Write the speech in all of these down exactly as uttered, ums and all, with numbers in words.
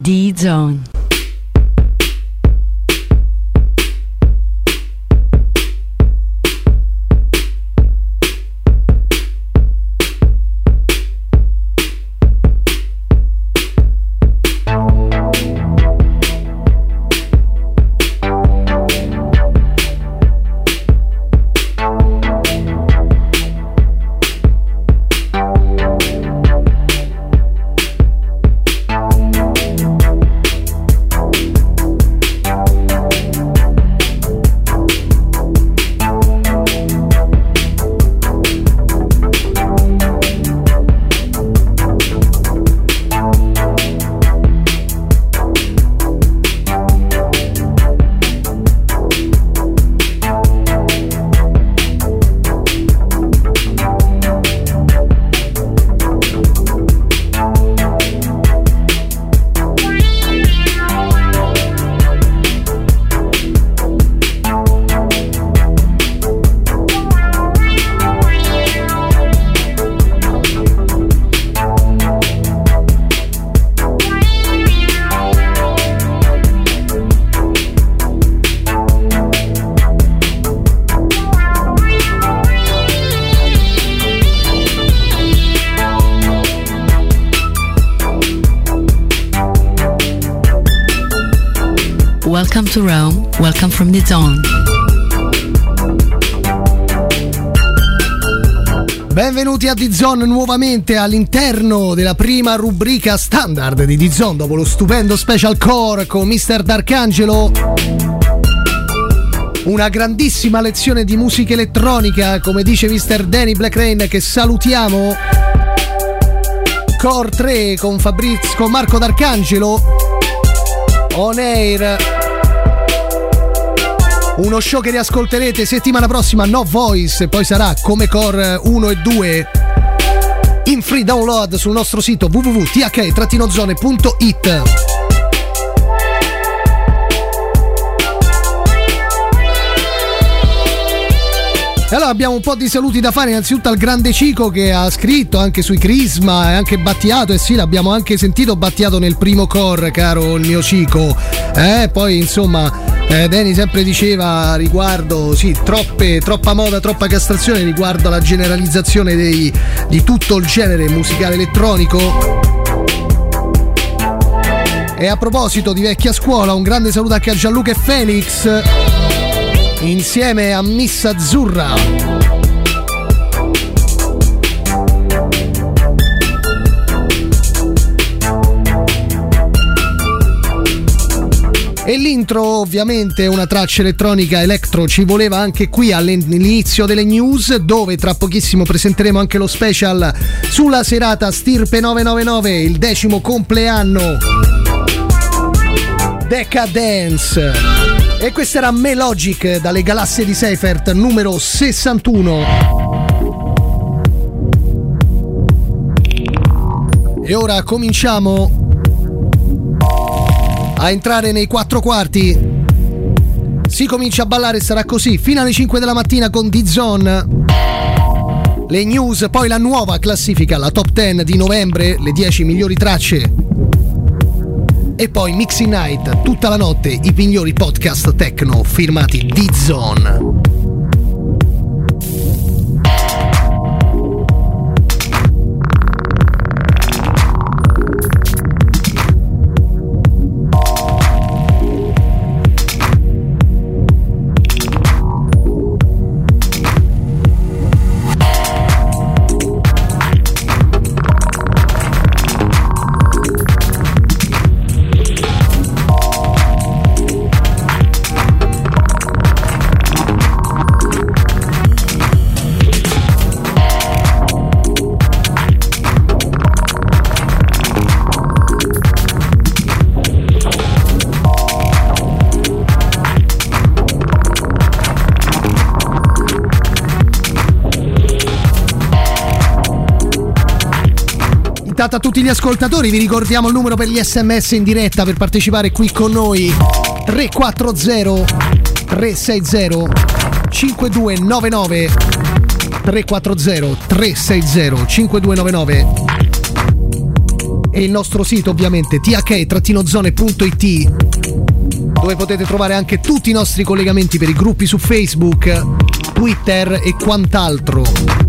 D-Zone. Welcome to Rome, welcome from D-Zone. Benvenuti a D-Zone nuovamente all'interno della prima rubrica standard di D-Zone dopo lo stupendo Special Core con mister Darkangelo. Una grandissima lezione di musica elettronica, come dice mister Danny Black Rain, che salutiamo. Core tre con Fabrizio, con Marco Darkangelo on air. Uno show che riascolterete settimana prossima, No Voice, e poi sarà come Core uno e due in free download sul nostro sito w w w punto t h trattino zone punto i t. E allora abbiamo un po' di saluti da fare, innanzitutto al grande Cico che ha scritto anche sui Crisma e anche Battiato, e sì, l'abbiamo anche sentito Battiato nel primo Core, caro il mio Cico. Eh, poi insomma eh, Danny sempre diceva riguardo, sì, troppe, troppa moda, troppa castrazione riguardo alla generalizzazione dei, di tutto il genere musicale elettronico. E a proposito di vecchia scuola, un grande saluto anche a Gianluca e Felix insieme a Miss Azzurra. E l'intro ovviamente è una traccia elettronica electro, ci voleva anche qui all'inizio delle news, dove tra pochissimo presenteremo anche lo special sulla serata Stirpe novecentonovantanove, il decimo compleanno Decadence. E questa era Melogic dalle galassie di Seifert numero sessantuno. E ora cominciamo a entrare nei quattro quarti. Si comincia a ballare, sarà così fino alle cinque della mattina con D-Zone. Le news, poi la nuova classifica, la top dieci di novembre, le dieci migliori tracce. E poi Mixing Night, tutta la notte, i migliori podcast techno firmati D-Zone. A tutti gli ascoltatori vi ricordiamo il numero per gli sms in diretta per partecipare qui con noi: tre quattro zero tre sei zero cinque due nove nove, tre quattro zero tre sei zero cinque due nove nove. e il nostro sito ovviamente t h zone punto i t, dove potete trovare anche tutti i nostri collegamenti per i gruppi su Facebook, Twitter e quant'altro.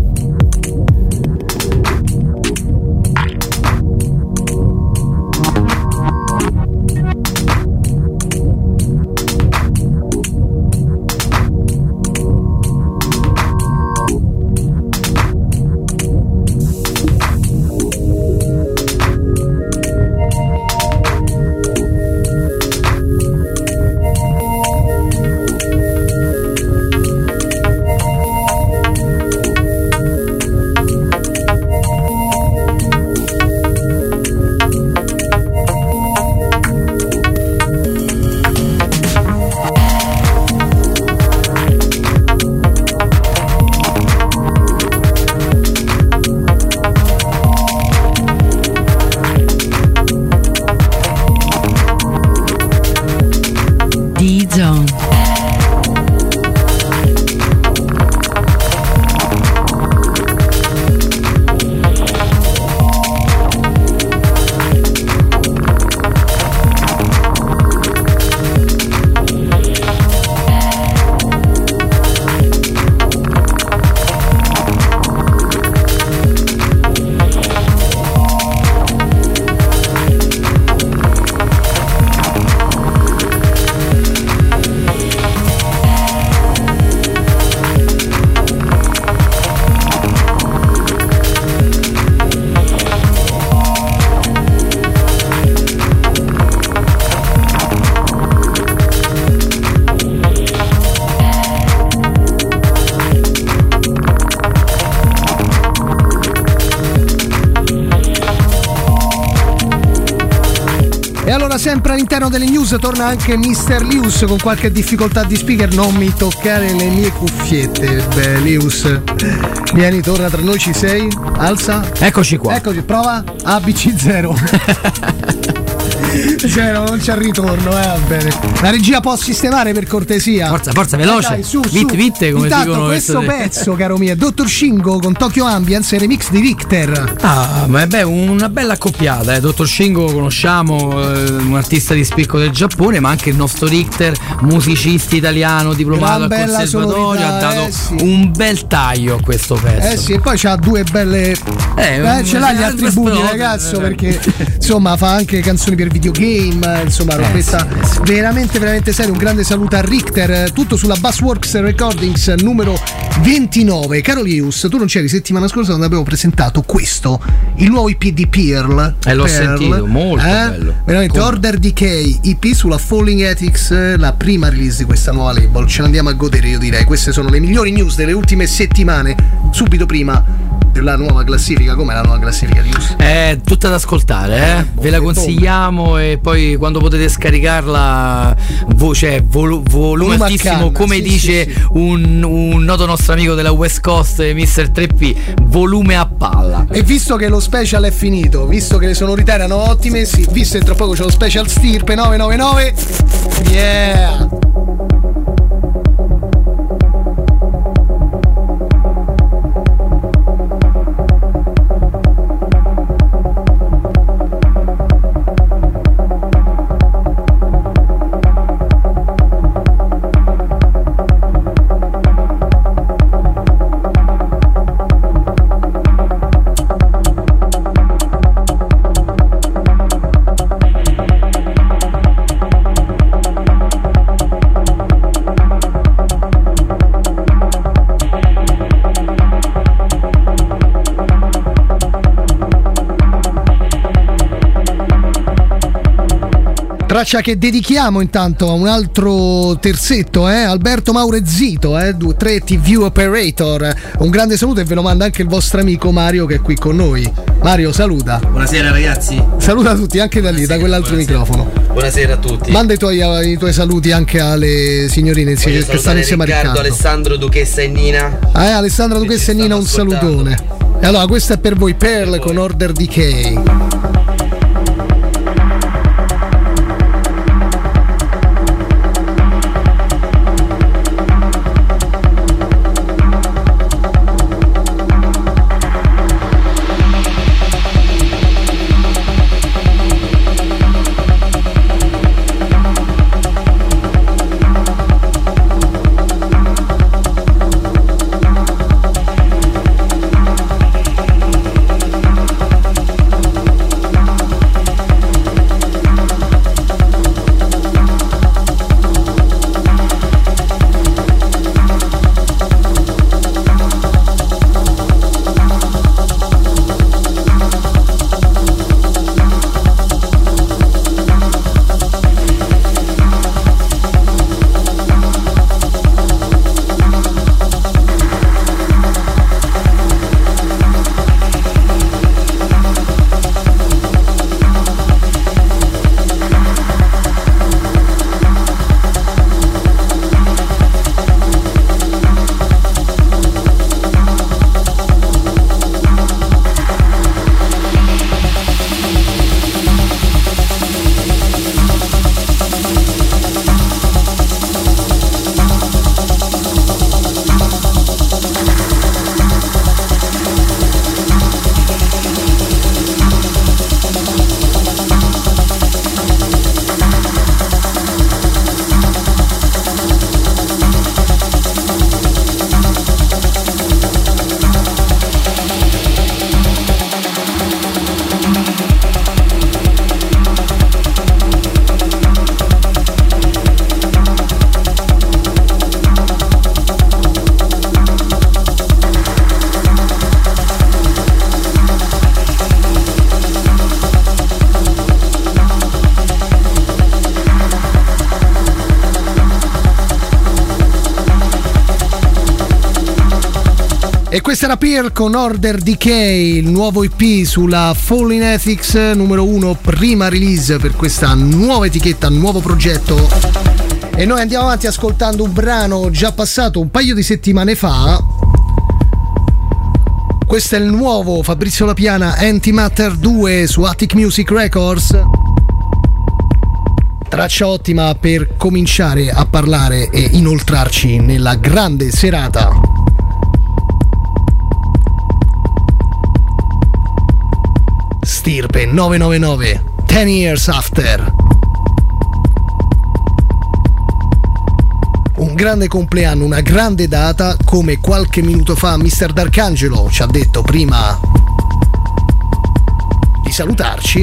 Sempre all'interno delle news torna anche mister Lius con qualche difficoltà di speaker. Non mi toccare le mie cuffiette. Beh, Lius, vieni, torna tra noi, ci sei? Alza. Eccoci qua. Eccoci, prova A B C zero. Zero, non c'è ritorno, eh, va bene. La regia può sistemare per cortesia. Forza, forza, veloce. Eh dai, su, Vit, su. vitte, come Intanto dicono questo pezzo, caro mio, è Dottor Shingo con Tokyo Ambience e remix di Richter. Ah, ma è beh, una bella accoppiata, eh. Dottor Shingo lo conosciamo, eh, un artista di spicco del Giappone, ma anche il nostro Richter, musicista italiano, diplomato al conservatorio, ha dato eh, sì. un bel taglio a questo pezzo. Eh sì, e poi c'ha due belle. Eh, eh ce l'ha gli attributi, ragazzo, eh. perché insomma fa anche canzoni per videogame. Insomma, robetta eh, sì, sì. veramente, veramente seria. Un grande saluto a Richter. Tutto sulla Bassworks Recordings numero ventinove. Caro Lius, tu non c'eri settimana scorsa quando abbiamo presentato questo, il nuovo I P di Pearl. E eh, l'ho Pearl, sentito, molto eh? bello. Veramente, come? Order Decay, I P sulla Falling Ethics, la prima release di questa nuova label. Ce l'andiamo a godere, io direi. Queste sono le migliori news delle ultime settimane. Subito prima la nuova classifica. Com'è la nuova classifica di news? È tutta da ascoltare, eh? Ve la consigliamo e poi quando potete scaricarla voce vol- volume altissimo, come sì, dice sì, sì. Un, un noto nostro amico della West Coast, mister tre P, volume a palla. E visto che lo special è finito, visto che le sonorità erano ottime, sì, visto che tra poco c'è lo special Stirpe nove nove nove, yeah! Traccia che dedichiamo intanto a un altro terzetto, eh? Alberto Maurezzito, eh? tre T V Operator. Un grande saluto e ve lo manda anche il vostro amico Mario che è qui con noi. Mario, saluta. Buonasera ragazzi. Saluta tutti anche da lì, buonasera, da quell'altro buonasera. Microfono. Buonasera a tutti. Manda i tuoi, i tuoi saluti anche alle signorine che stanno insieme a Riccardo. Alessandro, Duchessa e Nina. Ah, eh, Alessandra, Duchessa e Nina, un salutone. E allora, questo è per voi, Pearl per voi. Con Order Decay. E questa era Peer con Order Decay, il nuovo E P sulla Falling Ethics, numero uno, prima release per questa nuova etichetta, nuovo progetto. E noi andiamo avanti ascoltando un brano già passato un paio di settimane fa. Questo è il nuovo Fabrizio La Piana, Antimatter due su Attic Music Records. Traccia ottima per cominciare a parlare e inoltrarci nella grande serata. Stirpe novecentonovantanove, Ten Years After. Un grande compleanno, una grande data, come qualche minuto fa mister D'Arcangelo ci ha detto prima di salutarci.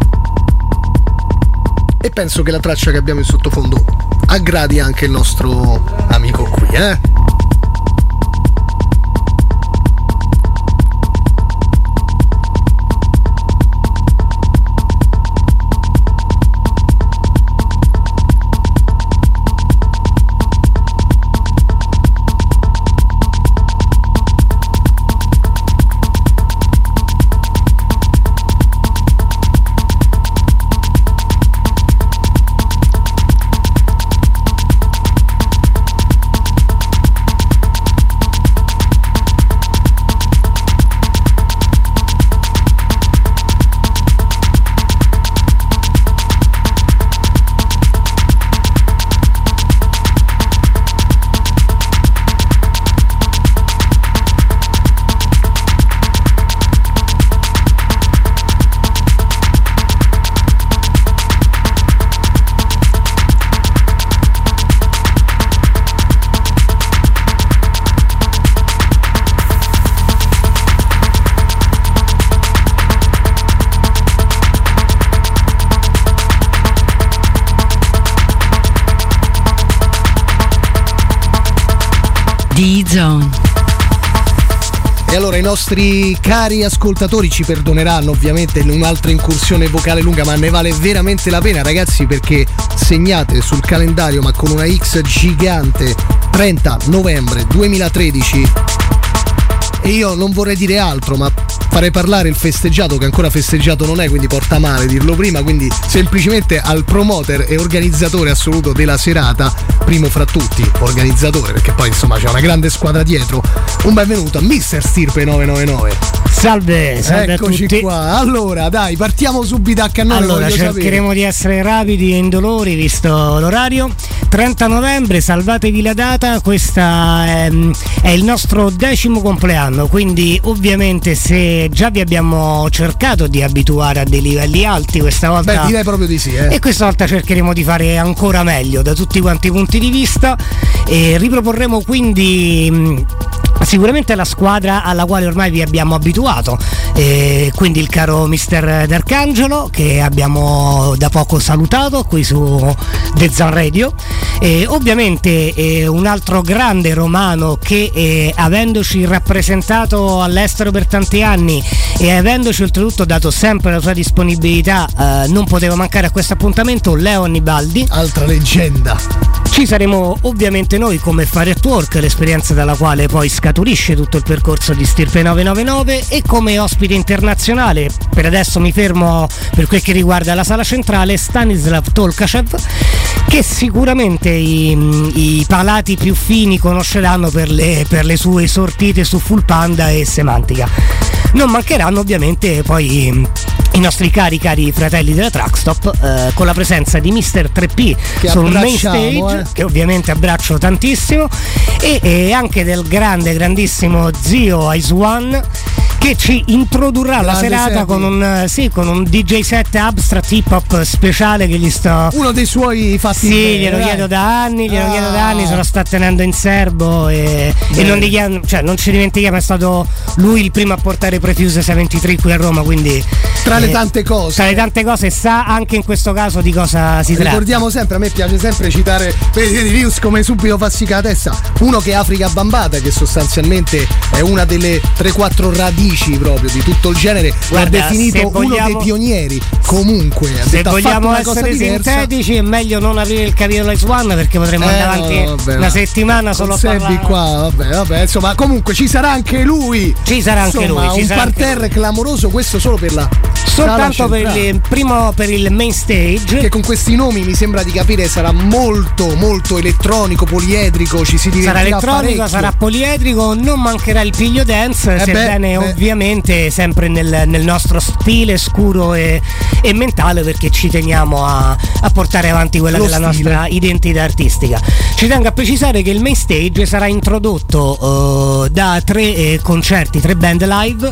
E penso che la traccia che abbiamo in sottofondo aggradi anche il nostro amico qui, eh? D-Zone. E allora i nostri cari ascoltatori ci perdoneranno ovviamente un'altra incursione vocale lunga, ma ne vale veramente la pena, ragazzi, perché segnate sul calendario, ma con una X gigante, trenta novembre duemilatredici. E io non vorrei dire altro, ma farei parlare il festeggiato, che ancora festeggiato non è, quindi porta male dirlo prima, quindi semplicemente al promoter e organizzatore assoluto della serata, primo fra tutti, organizzatore, perché poi insomma c'è una grande squadra dietro, un benvenuto a mister Stirpe novecentonovantanove. Salve, salve Eccoci a tutti. qua. Allora, dai, partiamo subito a cannone. Allora, cercheremo sapere. di essere rapidi e indolori visto l'orario. trenta novembre, salvatevi la data, questa è, è il nostro decimo compleanno, quindi ovviamente se già vi abbiamo cercato di abituare a dei livelli alti, questa volta Beh, direi proprio di sì, eh. E questa volta cercheremo di fare ancora meglio da tutti quanti i punti di vista e riproporremo quindi mh, sicuramente la squadra alla quale ormai vi abbiamo abituato, e quindi il caro mister D'Arcangelo, che abbiamo da poco salutato qui su The Zone Radio, e ovviamente eh, un altro grande romano che eh, avendoci rappresentato all'estero per tanti anni e avendoci oltretutto dato sempre la sua disponibilità, eh, non poteva mancare a questo appuntamento, Leo Annibaldi. Altra leggenda. Ci saremo ovviamente noi come Fare at Work, l'esperienza dalla quale poi scaturisce tutto il percorso di Stirpe novecentonovantanove, e come ospite internazionale, per adesso mi fermo per quel che riguarda la sala centrale, Stanislav Tolkachev, che sicuramente i, i palati più fini conosceranno per le, per le sue sortite su Full Panda e Semantica. Non mancheranno ovviamente poi i nostri cari cari fratelli della Trackstop, eh, con la presenza di mister tre P che sul main stage, eh. che ovviamente abbraccio tantissimo, e, e anche del grande grandissimo zio Ice One, che ci introdurrà Grande la serata Sergio. con un, sì, con un D J set abstract hip hop speciale che gli sto... Uno dei suoi fatti. Sì, bene, glielo dai. chiedo da anni, glielo Ah. chiedo da anni, se lo sta tenendo in serbo e, e non, gli chiedo, cioè, non ci dimentichiamo, è stato lui il primo a portare Prefuse settantatré qui a Roma, quindi Tra le eh, tante cose. tra le tante cose sa anche in questo caso di cosa si tratta. Ricordiamo sempre, a me piace sempre citare, vedi Rius come subito fassica la testa, uno che è Africa Bambata, che sostanzialmente è una delle tre quattro radici sintetici proprio di tutto il genere. Guarda, l'ha definito vogliamo, uno dei pionieri. Comunque, ha se detto, vogliamo ha fatto una essere cosa sintetici è meglio non aprire il capitolo X uno perché potremmo eh, andare avanti no, vabbè, una settimana solo a parlare. qua, vabbè, vabbè, insomma, comunque ci sarà anche lui. Ci sarà anche insomma, lui. Ci un sarà parterre clamoroso, questo solo per la soltanto per il primo per il main stage, che con questi nomi mi sembra di capire sarà molto molto elettronico, poliedrico, ci si divertirà sarà elettronico, parecchio. sarà poliedrico, non mancherà il piglio dance, eh sebbene beh, ovviamente sempre nel, nel nostro stile scuro e, e mentale, perché ci teniamo a, a portare avanti quella Lo che è la stile. nostra identità artistica. Ci tengo a precisare che il main stage sarà introdotto uh, da tre eh, concerti, tre band live,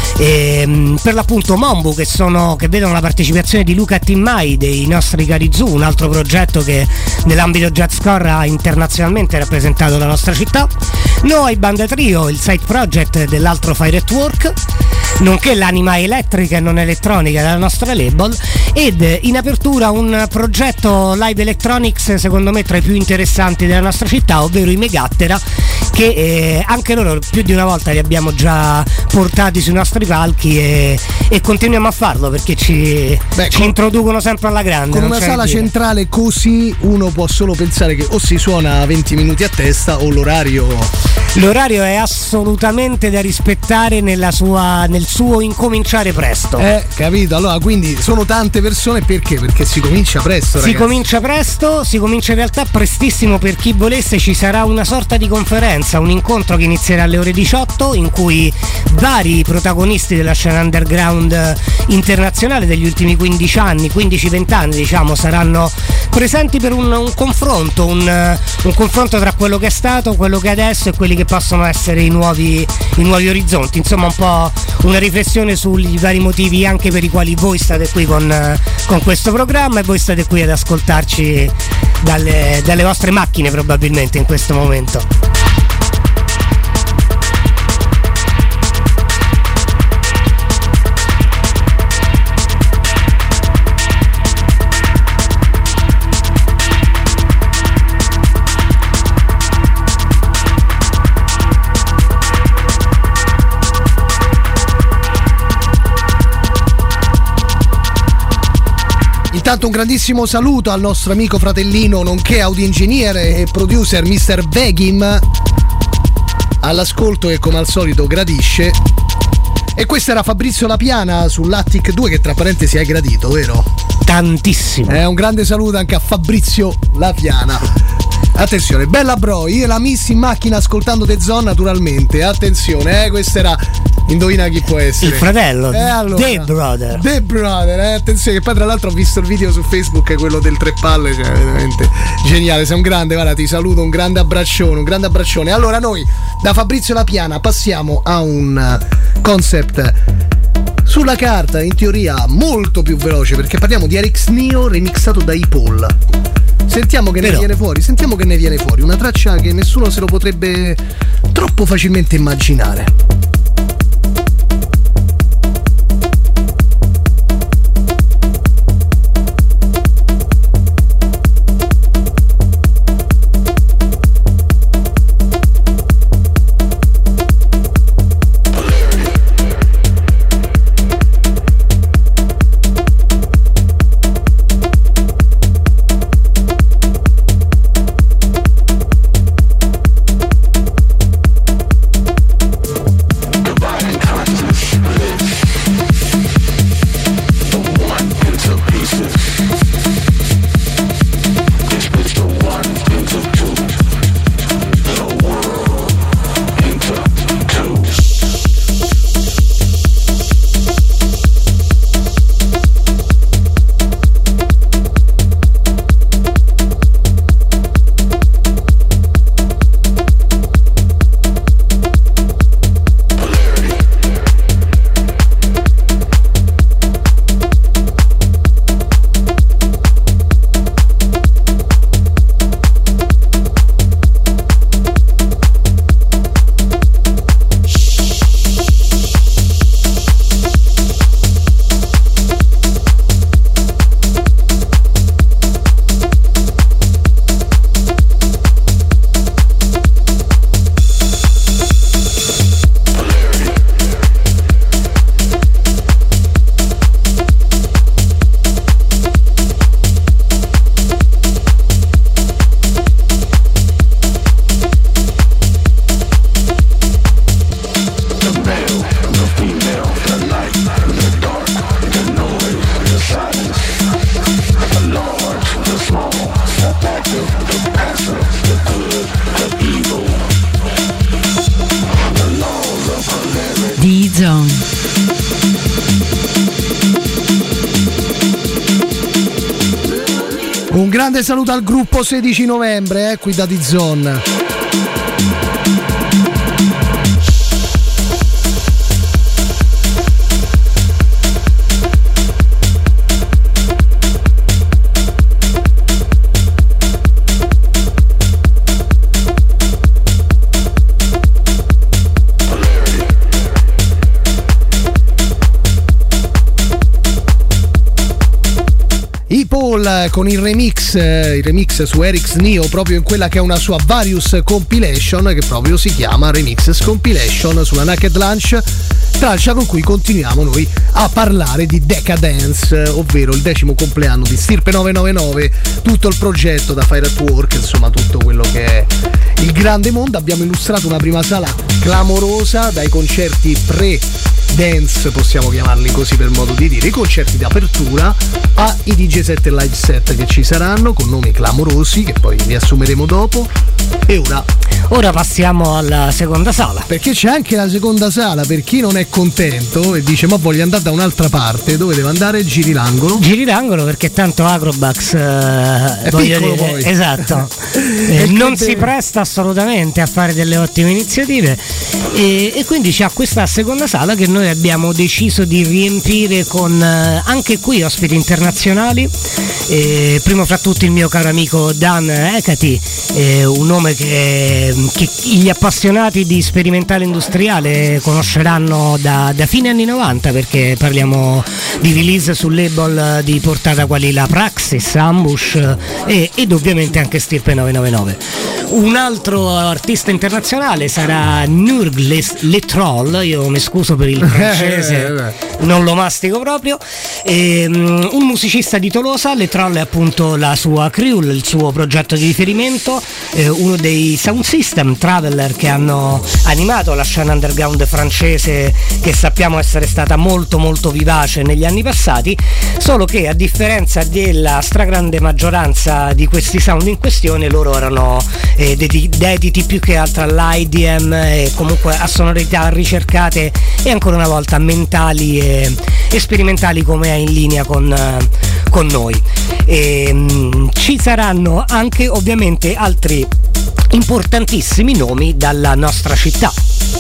e, per l'appunto Mombu, che sono che vedono la partecipazione di Luca Timmai dei nostri cari Zoo, un altro progetto che nell'ambito jazzcore ha internazionalmente rappresentato la nostra città. Noi Banda Trio, il side project dell'altro Fire at Work, nonché l'anima elettrica e non elettronica della nostra label, ed in apertura un progetto live electronics secondo me tra i più interessanti della nostra città, ovvero i Megattera, che eh, anche loro più di una volta li abbiamo già portati sui nostri palchi e, e continuiamo a farlo perché ci, Beh, ci con, introducono sempre alla grande. con una sala centrale così uno può solo pensare che o si suona venti minuti a testa o l'orario l'orario è assolutamente da rispettare nella sua, nel suo incominciare presto. Eh, capito? Allora, quindi sono tante persone perché? Perché si comincia presto, Si ragazzi. comincia presto, si comincia in realtà prestissimo per chi volesse. Ci sarà una sorta di conferenza, un incontro che inizierà alle ore diciotto in cui vari protagonisti della scena underground internazionale degli ultimi quindici anni, quindici venti anni diciamo, saranno presenti per un, un confronto, un, un confronto tra quello che è stato, quello che è adesso e quelli che possono essere i nuovi, i nuovi orizzonti. Insomma, un po' una riflessione sui vari motivi anche per i quali voi state qui con, con questo programma e voi state qui ad ascoltarci dalle, dalle vostre macchine probabilmente in questo momento. Intanto un grandissimo saluto al nostro amico fratellino nonché audio ingegnere e producer mister Vegim all'ascolto, e come al solito gradisce. E questo era Fabrizio Lapiana sull'Attic due, che tra parentesi hai gradito, vero? Tantissimo. Eh, un grande saluto anche a Fabrizio Lapiana. Attenzione, bella bro, io e la Miss in macchina ascoltando The Zone naturalmente. Attenzione, eh, questo era, indovina chi può essere. Il fratello, eh, allora, The Brother. The Brother, eh, attenzione, che poi tra l'altro ho visto il video su Facebook, quello del tre palle, cioè veramente geniale, sei un grande, guarda, ti saluto, un grande abbraccione, un grande abbraccione. Allora noi da Fabrizio Lapiana passiamo a un concept sulla carta in teoria molto più veloce, perché parliamo di Eric Neo remixato da I-Paul. Sentiamo che Però. ne viene fuori, sentiamo che ne viene fuori, una traccia che nessuno se lo potrebbe troppo facilmente immaginare. Un grande saluto al gruppo sedici novembre, eh, qui da D-Zone. Paul con il remix, eh, il remix su Eric's Neo, proprio in quella che è una sua Various Compilation, che proprio si chiama Remixes Compilation sulla Naked Lunch, traccia con cui continuiamo noi a parlare di Decadence, ovvero il decimo compleanno di Stirpe novecentonovantanove, tutto il progetto da Fire at Work, insomma tutto quello che è il grande mondo. Abbiamo illustrato una prima sala clamorosa, dai concerti pre dance, possiamo chiamarli così per modo di dire, i concerti d'apertura ai D J set e live set che ci saranno con nomi clamorosi che poi vi assumeremo dopo. E ora ora passiamo alla seconda sala, perché c'è anche la seconda sala per chi non è contento e dice ma voglio andare da un'altra parte. Dove deve andare? Giri l'angolo giri l'angolo perché tanto Acrobax eh, è piccolo dire, poi esatto eh, non si presta assolutamente a fare delle ottime iniziative e, e quindi c'ha questa seconda sala che noi abbiamo deciso di riempire con eh, anche qui ospiti internazionali, eh, primo fra tutti il mio caro amico Dan Hecate, eh, un nome che, che gli appassionati di sperimentale industriale conosceranno da, da fine anni novanta, perché parliamo di release sul label di portata quali la Praxis, Ambush e, ed ovviamente anche Stirpe novecentonovantanove. Un altro artista internazionale sarà Nurg Le Troll, io mi scuso per il francese, non lo mastico proprio, e, um, un musicista di Tolosa. Le Troll è appunto la sua crew, il suo progetto di riferimento, eh, uno dei sound system Traveler che hanno animato la scena underground francese, che sappiamo essere stata molto molto vivace negli anni passati, solo che a differenza della stragrande maggioranza di questi sound in questione, loro erano eh, dediti più che altro all'I D M e comunque a sonorità ricercate e ancora una volta mentali e, e sperimentali, come è in linea con, con noi. E, mh, ci saranno anche ovviamente altri importantissimi nomi dalla nostra città.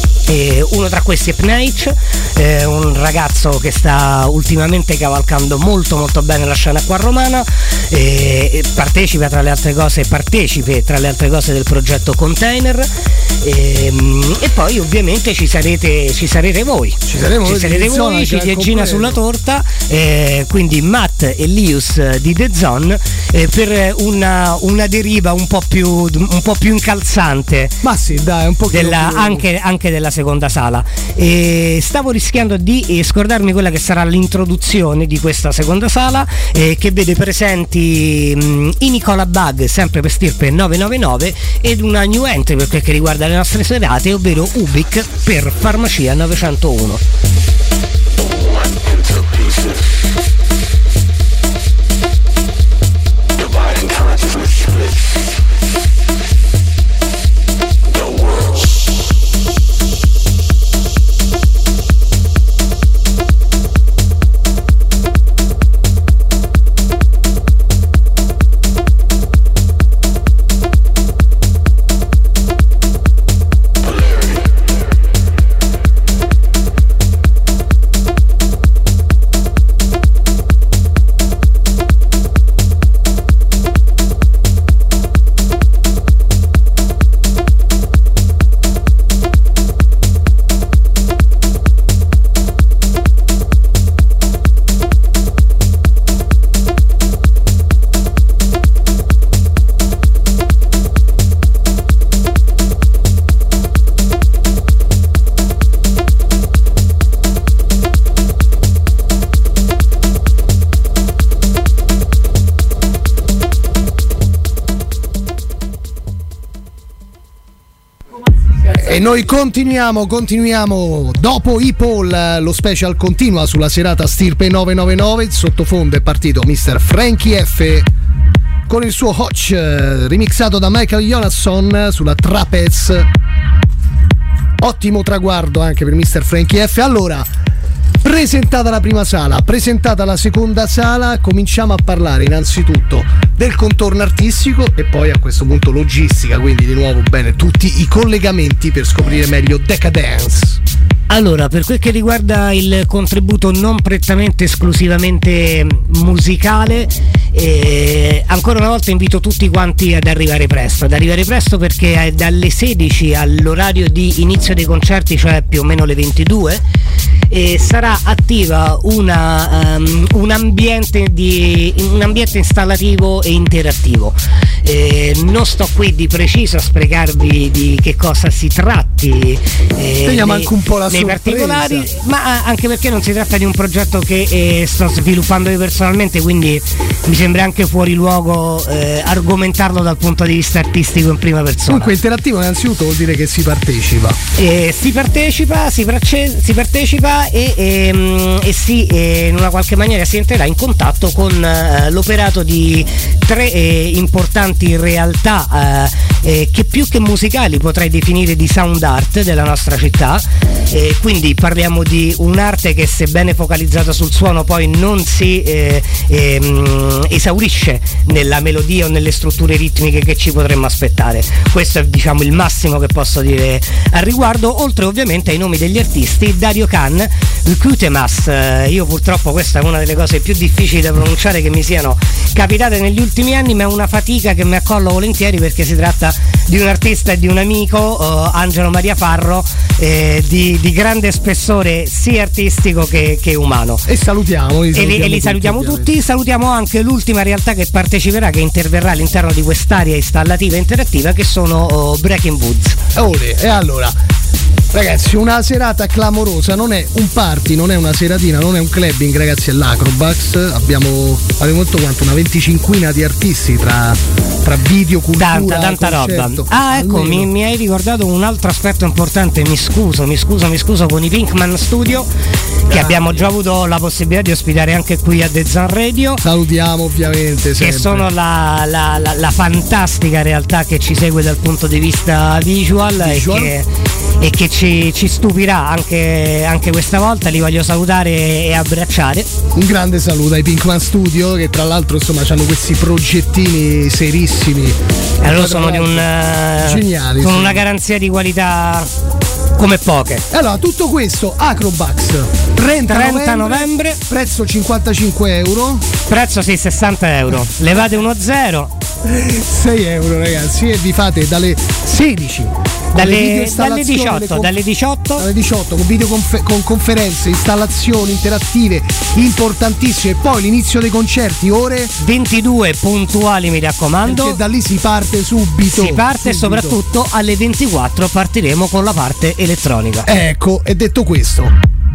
E uno tra questi è Pneich, eh, un ragazzo che sta ultimamente cavalcando molto molto bene la scena qua romana, e, e partecipa tra le altre cose partecipe tra le altre cose del progetto Container, e, e poi ovviamente ci sarete ci sarete voi ci saremo ci sarete voi ciliegina sulla torta, eh, quindi Matt e Lius di The Zone, eh, per una, una deriva un po' più un po' più incalzante, ma sì dai un po' della, più... anche, anche della seconda sala. E stavo rischiando di scordarmi quella che sarà l'introduzione di questa seconda sala, eh, che vede presenti mh, i Nicola Bug, sempre per Stirpe novecentonovantanove, ed una new entry per quel che riguarda le nostre serate, ovvero Ubik per Farmacia novecentouno. E noi continuiamo, continuiamo dopo i Paul, lo special continua sulla serata Stirpe novecentonovantanove. Il sottofondo è partito mister Frankie F con il suo Hotch, remixato da Michael Jonasson sulla Trapez. Ottimo traguardo anche per mister Frankie F. Allora, Presentata la prima sala, presentata la seconda sala, cominciamo a parlare innanzitutto del contorno artistico e poi a questo punto logistica, quindi di nuovo bene tutti i collegamenti per scoprire meglio Decadence. Allora, per quel che riguarda il contributo non prettamente esclusivamente musicale, eh, ancora una volta invito tutti quanti ad arrivare presto, ad arrivare presto perché dalle sedici all'orario di inizio dei concerti, cioè più o meno le ventidue, eh, sarà attiva una, um, un, ambiente di, un ambiente installativo e interattivo. Eh, non sto qui di preciso a spiegarvi di che cosa si tratti, eh, teniamo anche un po' la nei particolari, ma anche perché non si tratta di un progetto che eh, sto sviluppando io personalmente, quindi mi sembra anche fuori luogo eh, argomentarlo dal punto di vista artistico in prima persona. Comunque interattivo innanzitutto vuol dire che si partecipa. Eh, si partecipa, si, face, si partecipa e, e, e si eh, in una qualche maniera si entrerà in contatto con eh, l'operato di tre eh, importanti realtà eh, eh, che più che musicali potrei definire di sound art della nostra città. Eh, quindi parliamo di un'arte che, sebbene focalizzata sul suono, poi non si eh, ehm, esaurisce nella melodia o nelle strutture ritmiche che ci potremmo aspettare. Questo è, diciamo, il massimo che posso dire al riguardo, oltre ovviamente ai nomi degli artisti: Dario Khan, Kutemas. Eh, io purtroppo questa è una delle cose più difficili da pronunciare che mi siano capitate negli ultimi anni, ma è una fatica che mi accollo volentieri perché si tratta di un artista e di un amico, eh, Angelo Maria Farro, eh, di, di grande spessore sia artistico che, che umano. E salutiamo, li salutiamo e li, e li salutiamo tutti, tutti. Salutiamo anche l'ultima realtà che parteciperà, che interverrà all'interno di quest'area installativa e interattiva, che sono oh, Breaking Woods. Olè, e allora ragazzi, una serata clamorosa, non è un party, non è una seratina, non è un clubbing, ragazzi, è l'Acrobax. Abbiamo, abbiamo molto quanto una venticinquina di artisti tra, tra video, cultura, tanta, tanta concerto. roba. Ah, ecco, mi, mi hai ricordato un altro aspetto importante, mi scuso, mi scuso, mi scuso con i Pinkman Studio, che ah, abbiamo già avuto la possibilità di ospitare anche qui a The Zan Radio. Salutiamo ovviamente sempre. Che sono la, la, la, la fantastica realtà che ci segue dal punto di vista visual, visual. E che, e che ci, ci stupirà anche, anche questa volta. Li voglio salutare e abbracciare. Un grande saluto ai Pinkman Studio, che tra l'altro insomma hanno questi progettini serissimi. E loro sono di un geniali, con sì. una garanzia di qualità come poche. Allora, tutto questo Acrobax trenta, trenta novembre, novembre, prezzo cinquantacinque euro, prezzo sì sessanta euro, levate uno zero, sei euro ragazzi, e vi fate dalle sedici dalle, dalle diciotto con, dalle diciotto dalle diciotto con video confer- con conferenze, installazioni interattive importantissime, e poi l'inizio dei concerti ore ventidue puntuali, mi raccomando, perché da lì si parte subito si parte subito. E soprattutto alle ventiquattro partiremo con la parte elettronica. Ecco, e detto questo,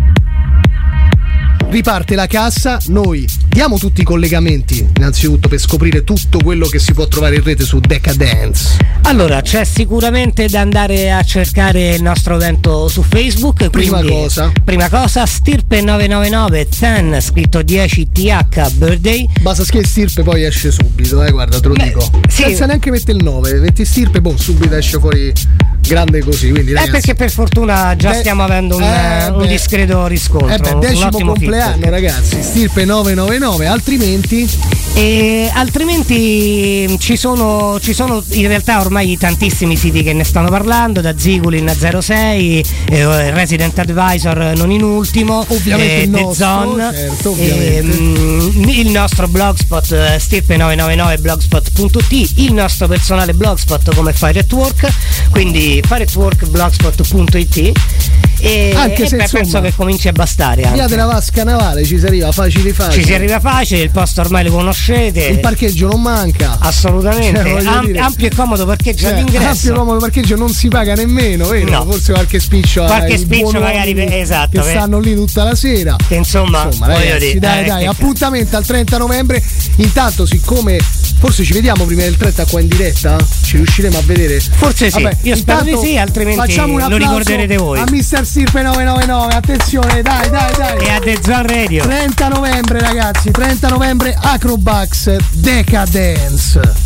riparte la cassa, noi diamo tutti i collegamenti innanzitutto per scoprire tutto quello che si può trovare in rete su Decadence. Allora, c'è sicuramente da andare a cercare il nostro evento su Facebook. Prima cosa Prima cosa Stirpe nove nove nove ten, scritto dieci T H birthday. Basta scrivere Stirpe, poi esce subito, eh, guarda, te lo Beh, dico. Sì. Senza neanche mettere il nove, metti Stirpe, boh, subito esce fuori grande così, quindi ragazzi, è perché per fortuna già beh, stiamo avendo un, eh, un beh, discreto riscontro. Eh beh, un decimo ottimo compleanno feedback. ragazzi, Stirpe nove nove nove, altrimenti E altrimenti ci sono, ci sono in realtà ormai tantissimi siti che ne stanno parlando, da Zigulin zero sei, eh, Resident Advisor non in ultimo, ovviamente eh, il The nostro, Zone, certo, ovviamente. ehm, il nostro blogspot eh, stirpe nove nove nove blogspot punto it, il nostro personale blogspot come Fire at Work, quindi fire at work blogspot punto it. E, anche e se beh, insomma, penso che cominci a bastare anche. Via della Vasca Navale ci si arriva facile facile, ci si arriva facile, il posto ormai lo conoscete, il parcheggio non manca assolutamente, cioè, Am- dire, ampio e comodo parcheggio cioè, all'ingresso, ampio e comodo parcheggio, non si paga nemmeno, vero? No. Forse qualche spiccio qualche ai spiccio buoni magari, uomini esatto, che stanno lì tutta la sera, che insomma, insomma voglio ragazzi, dire, dai eh, dai che appuntamento al trenta novembre. Intanto, siccome forse ci vediamo prima del trenta qua in diretta, ci riusciremo a vedere, forse sì. Vabbè, io spero di sì, altrimenti facciamo un lo applauso ricorderete voi a mister Stirpe nove nove nove, attenzione, dai dai dai, e a The Zone Radio. trenta novembre ragazzi, trenta novembre Acrobax Decadence.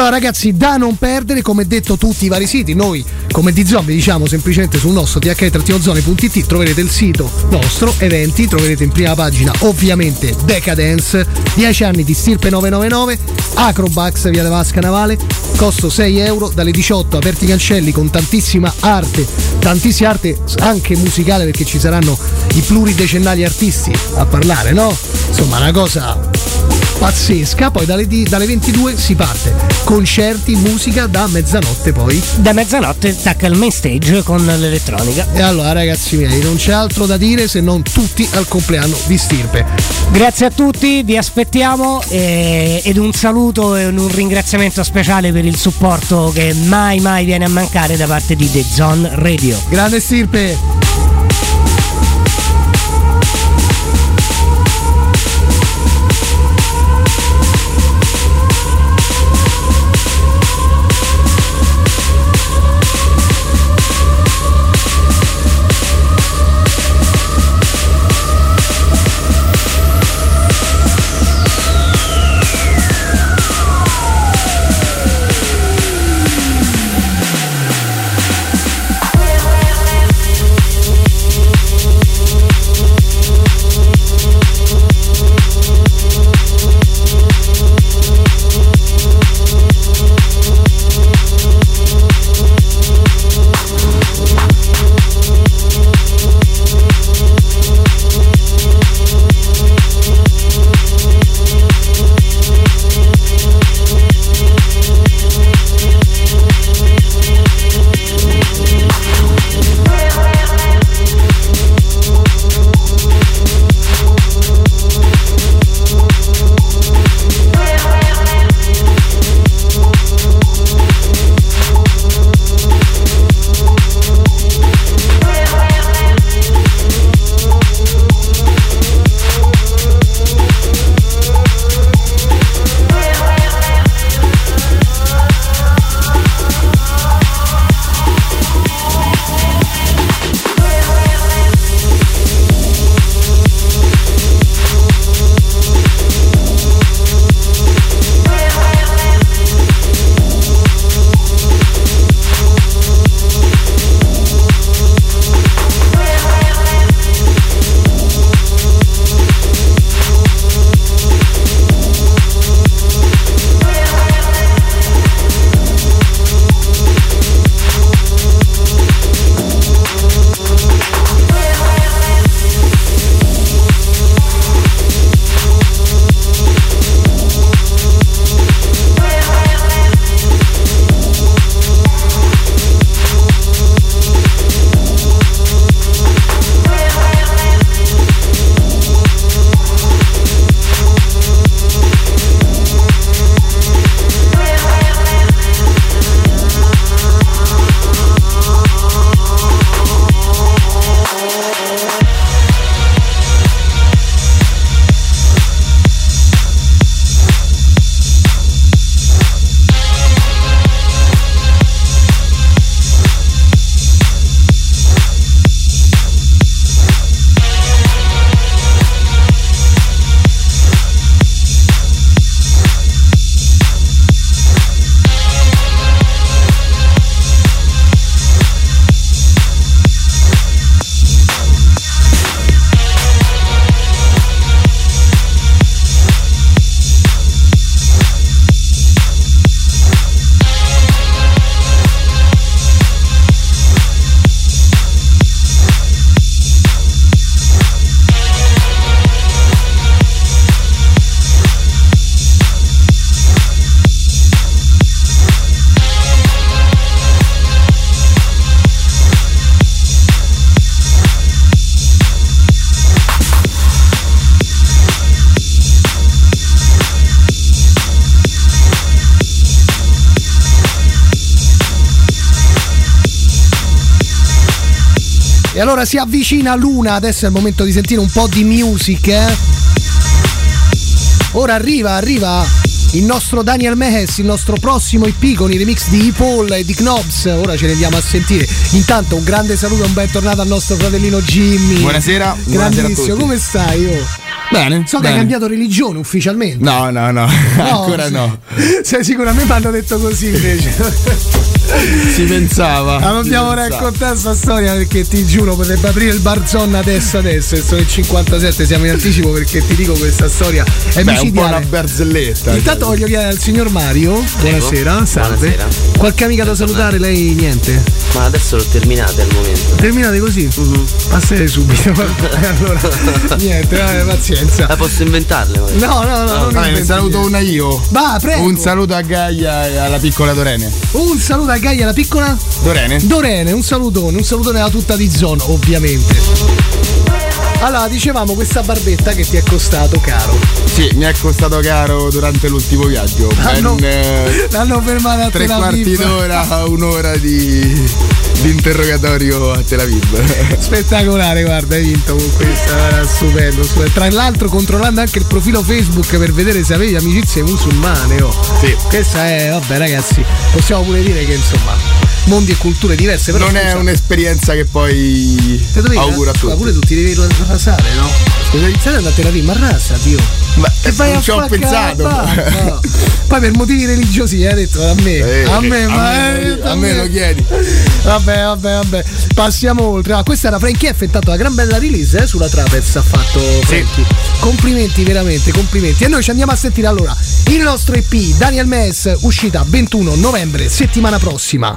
Allora ragazzi, da non perdere, come detto tutti i vari siti, noi come D-Zombie diciamo semplicemente sul nostro t h i zone punto i t troverete il sito nostro, eventi, troverete in prima pagina ovviamente Decadence, dieci anni di Stirpe novecentonovantanove, Acrobax, via della Vasca Navale, costo sei euro, dalle diciotto aperti cancelli con tantissima arte, tantissima arte anche musicale perché ci saranno i pluridecennali artisti a parlare, no? Insomma una cosa pazzesca. Poi dalle, di, dalle ventidue si parte, concerti, musica da mezzanotte, poi da mezzanotte attacca il main stage con l'elettronica. E allora ragazzi miei, non c'è altro da dire se non tutti al compleanno di Stirpe. Grazie a tutti, vi aspettiamo e, ed un saluto e un ringraziamento speciale per il supporto che mai mai viene a mancare da parte di The Zone Radio. Grande Stirpe. E allora si avvicina l'una, adesso è il momento di sentire un po' di music, eh? Ora arriva, arriva il nostro Daniel Mehes, il nostro prossimo I P con i remix di Paul e di Knobs. Ora ce ne andiamo a sentire. Intanto un grande saluto e un bentornato al nostro fratellino Jimmy. Buonasera. Grandissimo, come stai? Oh? Bene. So bene. che hai cambiato religione ufficialmente. No, no, no, no. Ancora no. Sei sicuramente mi hanno detto così invece. Si pensava. Ma dobbiamo raccontare questa storia perché ti giuro potrebbe aprire il barzon adesso adesso. Sono il cinquantasette, siamo in anticipo perché ti dico questa storia è Beh, micidiale. un po' una barzelletta. Intanto voglio chiedere al signor Mario. Buonasera, salve. Buonasera. Qualche amica da salutare? Lei niente? Ma adesso l'ho terminata al momento. Terminate così? Mm-hmm. Passate subito. Allora, niente, vabbè, pazienza. La posso inventarle? Poi. No, no, no. no vabbè, ne saluto una io. Va, prego. Un saluto a Gaia e alla piccola Dorene. Un saluto a Gaia, la piccola Dorene. Dorene, un salutone, un salutone a tutta di zona, ovviamente. Allora, dicevamo questa barbetta che ti è costato caro. Sì, mi è costato caro durante l'ultimo viaggio. L'hanno, ben, eh, l'hanno fermata a tre Tel Aviv. quarti d'ora, un'ora di, di interrogatorio a Tel Aviv. Spettacolare, guarda, hai vinto con questa, stupendo, stupendo. Tra l'altro controllando anche il profilo Facebook per vedere se avevi amicizie musulmane. Oh. Sì. Questa è, vabbè ragazzi, possiamo pure dire che insomma mondi e culture diverse, però non è scusa, un'esperienza che poi auguro a tutti. Ma pure tu ti devi rasare, no? Scusa, iniziate ad andare a Tel Aviv, ma rasa, Dio. Ma che vai non a ci ho pensato. No. Poi per motivi religiosi hai detto a me, eh, a me, a ma me, eh, a me lo chiedi. Vabbè, vabbè, vabbè. Passiamo oltre. Ah, questa era Frankie F, è fatto una gran bella release eh, sulla Trapez ha fatto Frankie. Sì. Complimenti, veramente, complimenti. E noi ci andiamo a sentire allora il nostro E P Daniel Mess, uscita ventuno novembre, settimana prossima.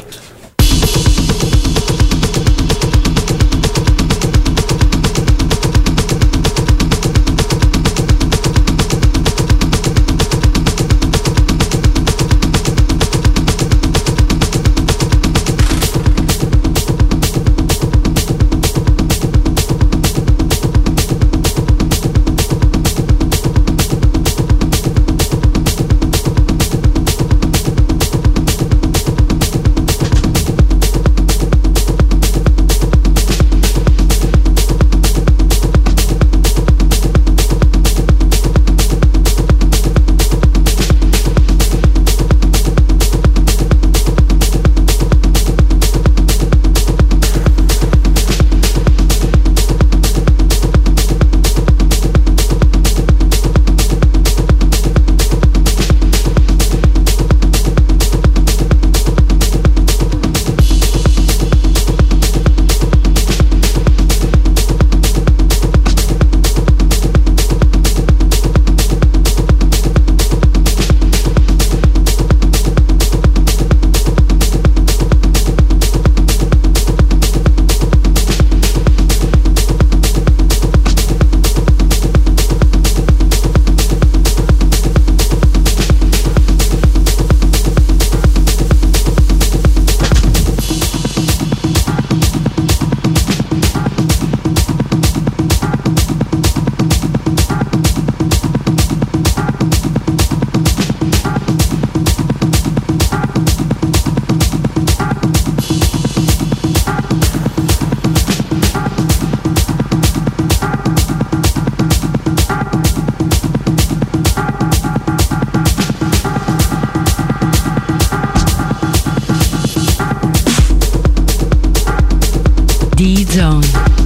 D-Zone.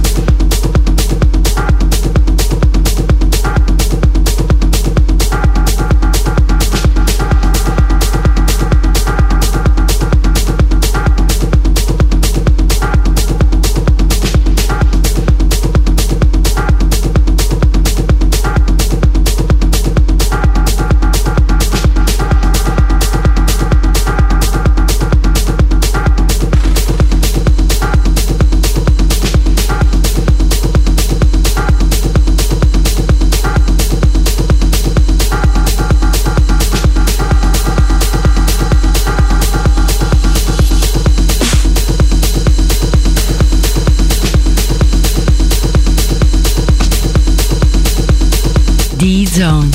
D-Zone.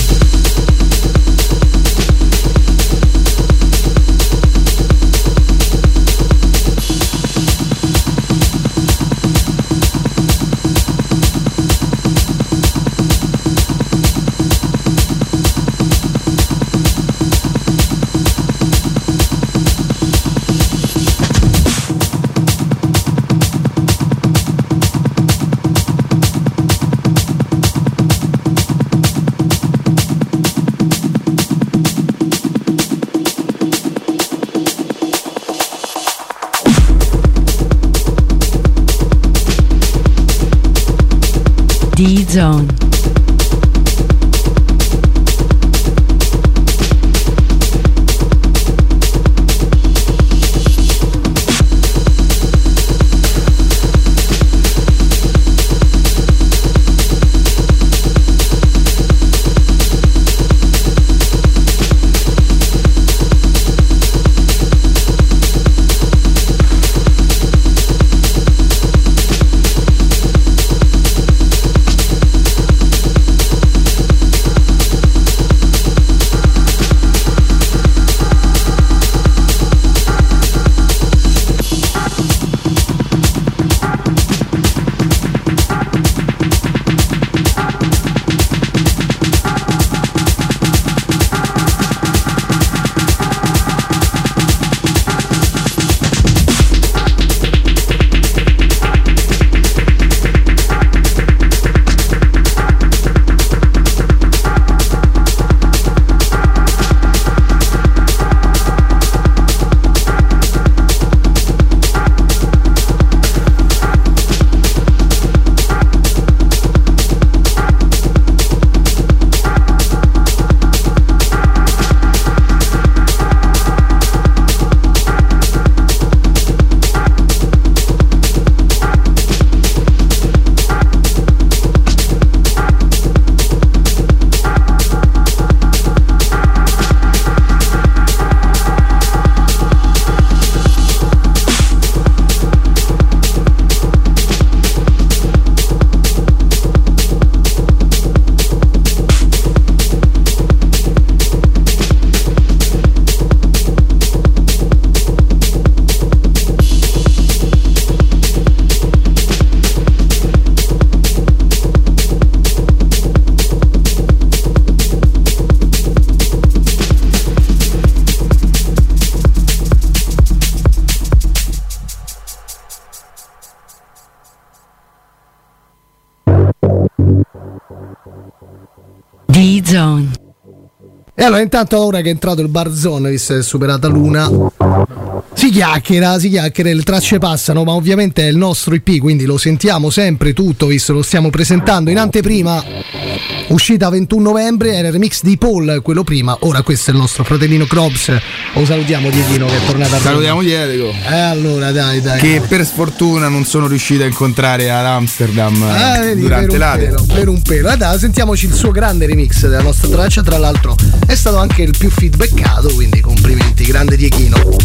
D-Zone. D-Zone. E allora intanto ora che è entrato il Barzone, visto che è superata l'una, si chiacchiera, si chiacchiera, le tracce passano, ma ovviamente è il nostro I P, quindi lo sentiamo sempre tutto, visto lo stiamo presentando in anteprima, uscita ventuno novembre, era il remix di Paul, quello prima, ora questo è il nostro fratellino Krobs, lo salutiamo Dieguino che è tornato a Roma. Salutiamo Diego. Eh allora dai dai. Che per sfortuna non sono riuscito a incontrare ad Amsterdam ah, vedi, durante l'Ade. Per un pelo, eh, dai, sentiamoci il suo grande remix della nostra traccia, tra l'altro è stato anche il più feedbackato, quindi complimenti, grande Dieguino.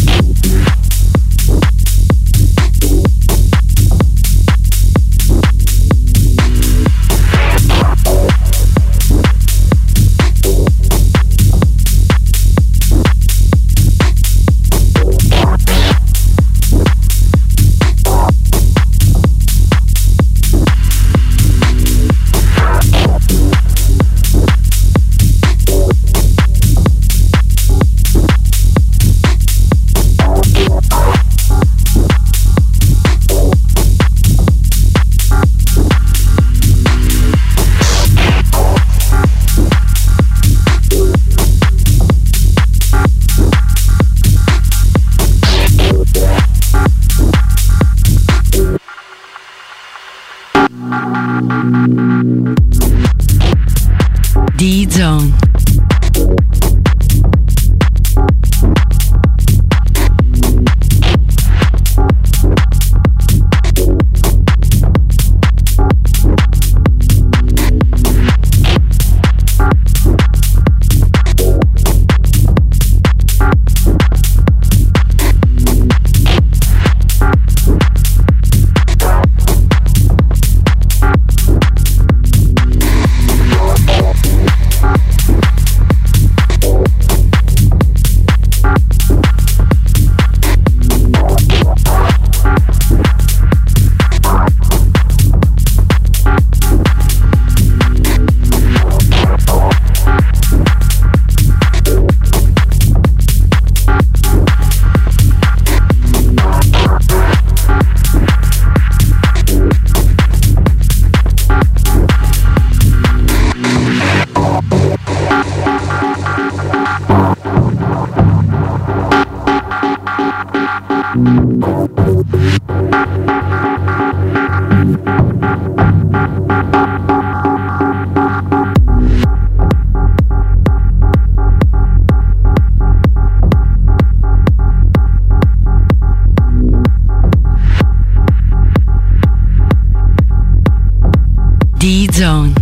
D-Zone. D-Zone.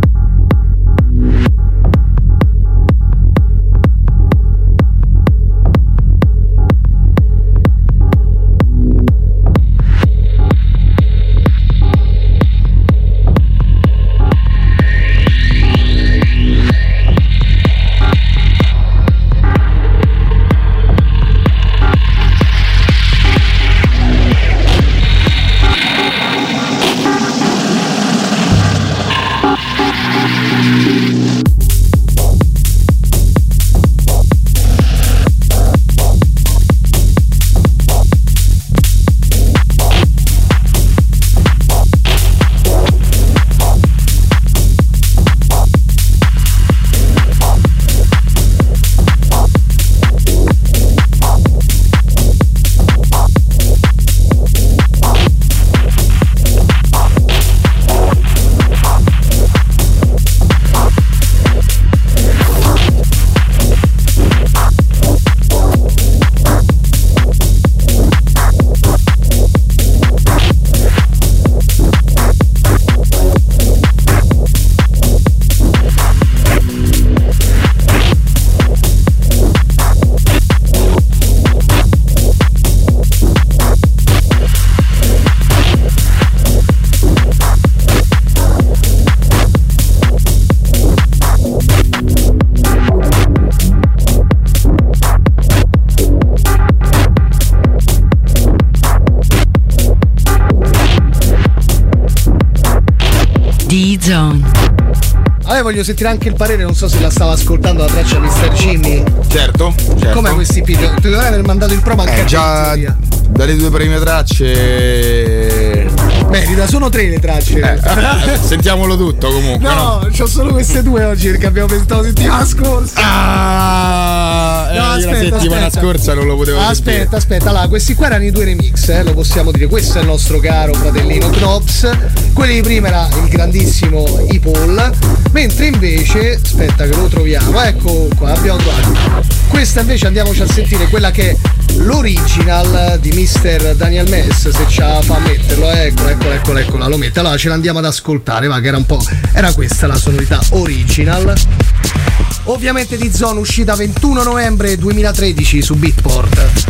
D-Zone. Allora voglio sentire anche il parere, non so se la stava ascoltando la traccia mister Jimmy. Certo, certo. Come questi video? Ti dovrei aver mandato il promo anche eh, a già te, dalle due prime tracce. Merita, sono tre le tracce. Eh, sentiamolo tutto comunque. No, no? c'ho solo queste due oggi perché abbiamo pensato la settimana scorsa. Ah, no, eh, aspetta, la settimana aspetta. scorsa non lo potevo Aspetta, sentire. aspetta, allora, questi qua erano i due remix, eh, lo possiamo dire. Questo è il nostro caro fratellino Knops. Quelli di prima era il grandissimo I-Paul. Mentre invece, aspetta che lo troviamo, ecco qua, abbiamo trovato. Questa invece andiamoci a sentire quella che è l'original di mister Daniel Mess, se ce la fa metterlo, ecco, eccola, eccola, eccola, lo mette. Allora ce l'andiamo ad ascoltare, va, che era un po'. Era questa la sonorità original. Ovviamente di Zone, uscita ventuno novembre duemilatredici su Beatport.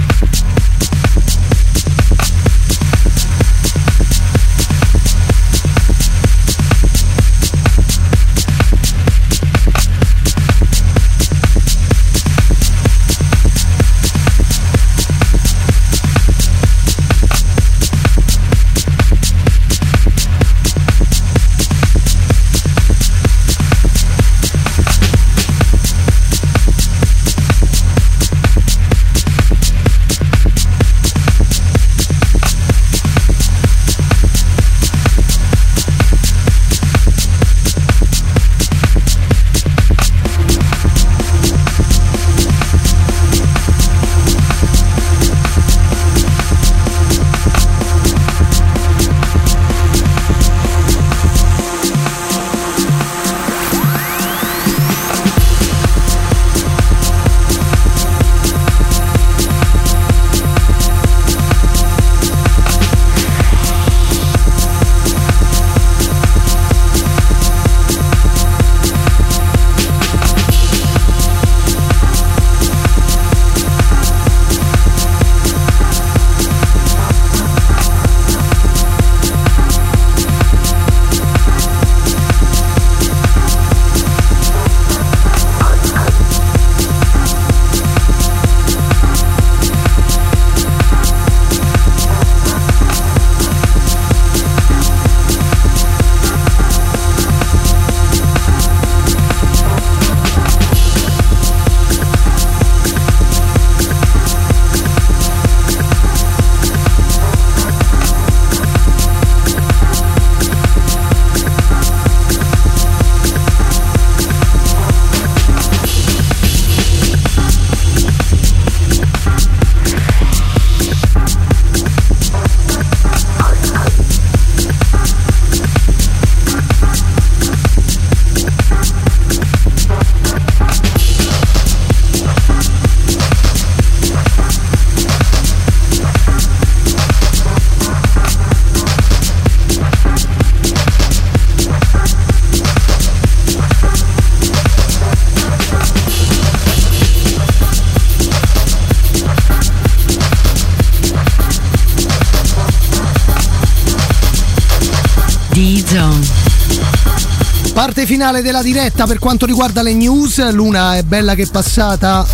D-Zone. Parte finale della diretta per quanto riguarda le news. L'una è bella che è passata,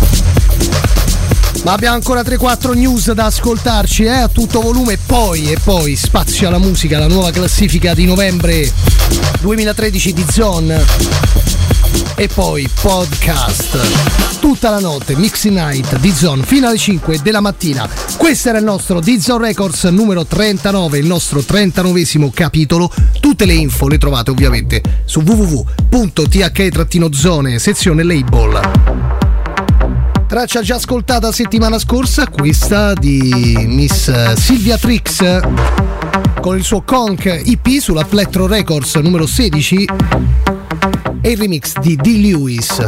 ma abbiamo ancora tre quattro news da ascoltarci, eh, a tutto volume. E poi, e poi spazio alla musica, la nuova classifica di novembre duemilatredici di Zone. E poi podcast tutta la notte, Mixing Night di Zone fino alle cinque della mattina. Questo era il nostro D-Zone Records numero trentanove, il nostro trentanovesimo capitolo. Tutte le info le trovate ovviamente su w w w punto t h zone sezione label. Traccia già ascoltata settimana scorsa, questa di Miss Silvia Trix con il suo Conk E P sulla Plettro Records numero sedici e il remix di D. Lewis.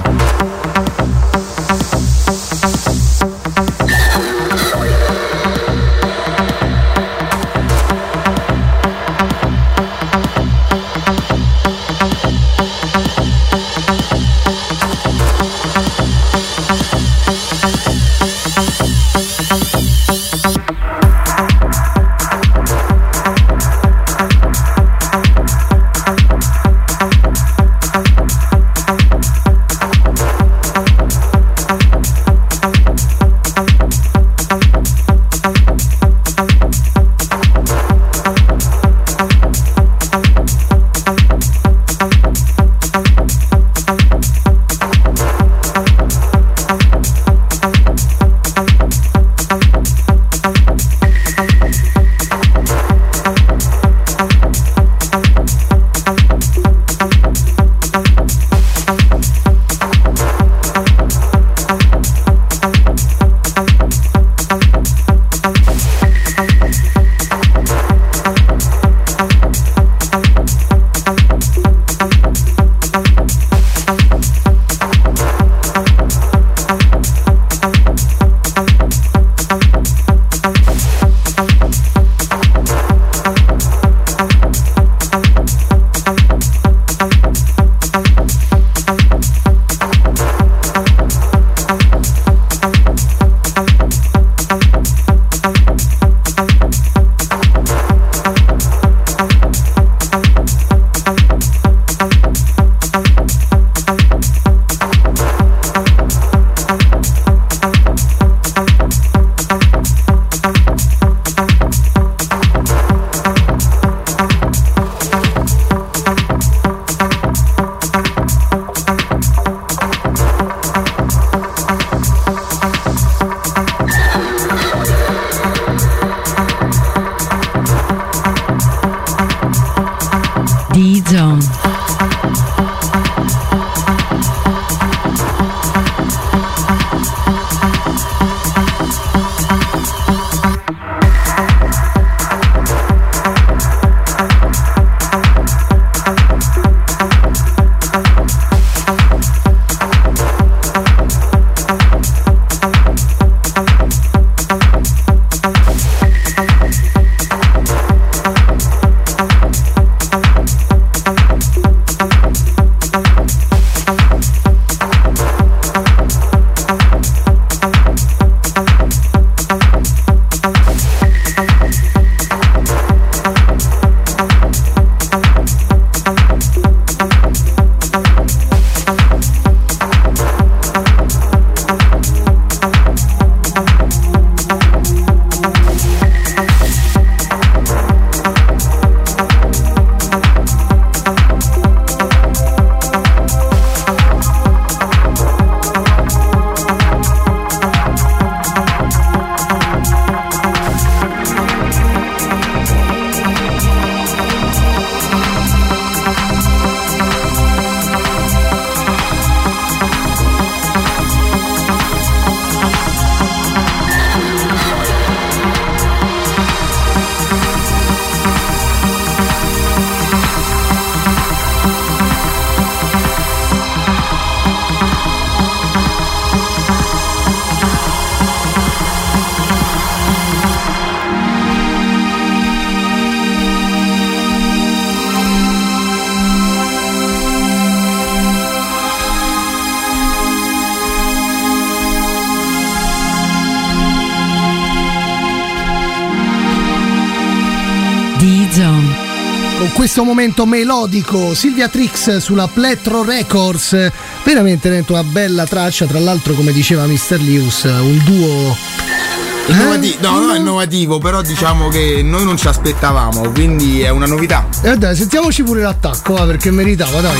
con questo momento melodico. Silvia Trix sulla Plectro Records, veramente dentro una bella traccia, tra l'altro come diceva mister Lewis, un duo innovativo, eh? no, no, è innovativo, però diciamo che noi non ci aspettavamo, quindi è una novità. E eh dai, sentiamoci pure l'attacco, va, perché meritava, dai.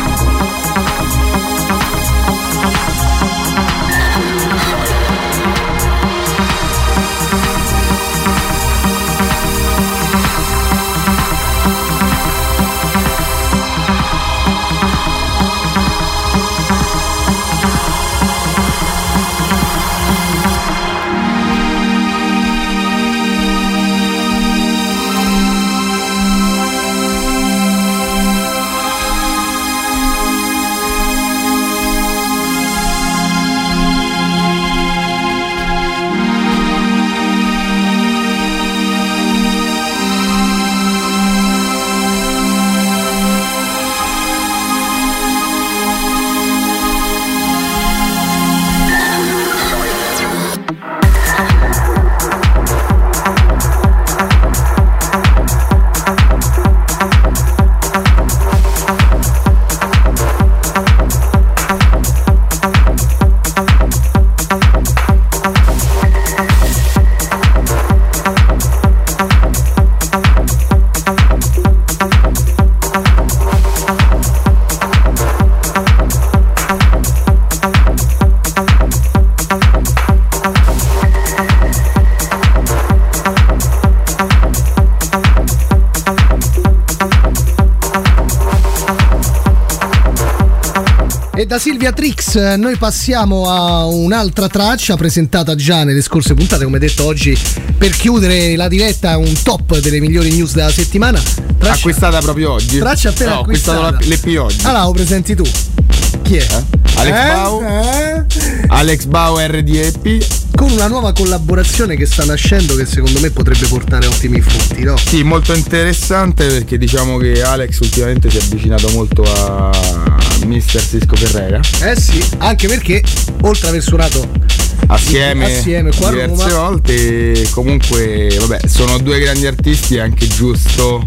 Da Silvia Trix noi passiamo a un'altra traccia presentata già nelle scorse puntate, come detto oggi per chiudere la diretta un top delle migliori news della settimana. Traccia, acquistata proprio oggi. Traccia appena no, acquistata. Ho acquistato l'E P oggi. Allora lo presenti tu. Chi è? Eh? Alex eh? Bau eh? Alex Bau R D E P, con una nuova collaborazione che sta nascendo che secondo me potrebbe portare ottimi frutti, no? Sì, molto interessante, perché diciamo che Alex ultimamente si è avvicinato molto a mister Cisco Ferreira. Eh sì, anche perché oltre ad aver suonato assieme, assieme qua diverse Roma, volte, comunque vabbè, sono due grandi artisti, è anche giusto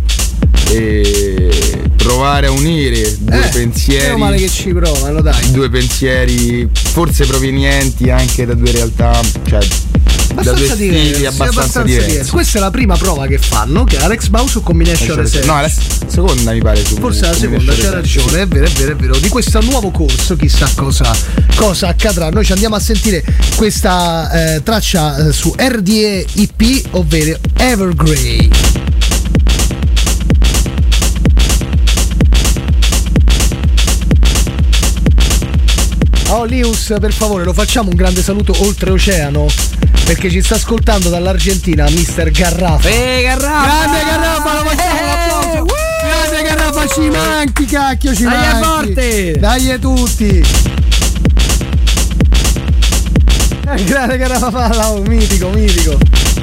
e provare a unire due eh, pensieri. Meno male che ci provano, dai. Due pensieri forse provenienti anche da due realtà, cioè da due stili diversi, abbastanza, abbastanza diversi. diversi. Questa è la prima prova che fanno, che è Alex Bau su Combination Research. No, è la seconda mi pare su Forse la seconda, c'è ragione, è vero, è vero, è vero. Di questo nuovo corso chissà cosa, cosa accadrà. Noi ci andiamo a sentire questa eh, traccia eh, su R D E P, ovvero Evergrey. Oh Lius, per favore, lo facciamo un grande saluto oltreoceano, perché ci sta ascoltando dall'Argentina mister Garrafa. Ehi Garrafa! Grande Garrafa, lo facciamo un applauso! Grande Garrafa, ci manchi, cacchio, ci Dai manchi! forte! Dai tutti! Grande Garrafa Palla, oh, mitico, mitico!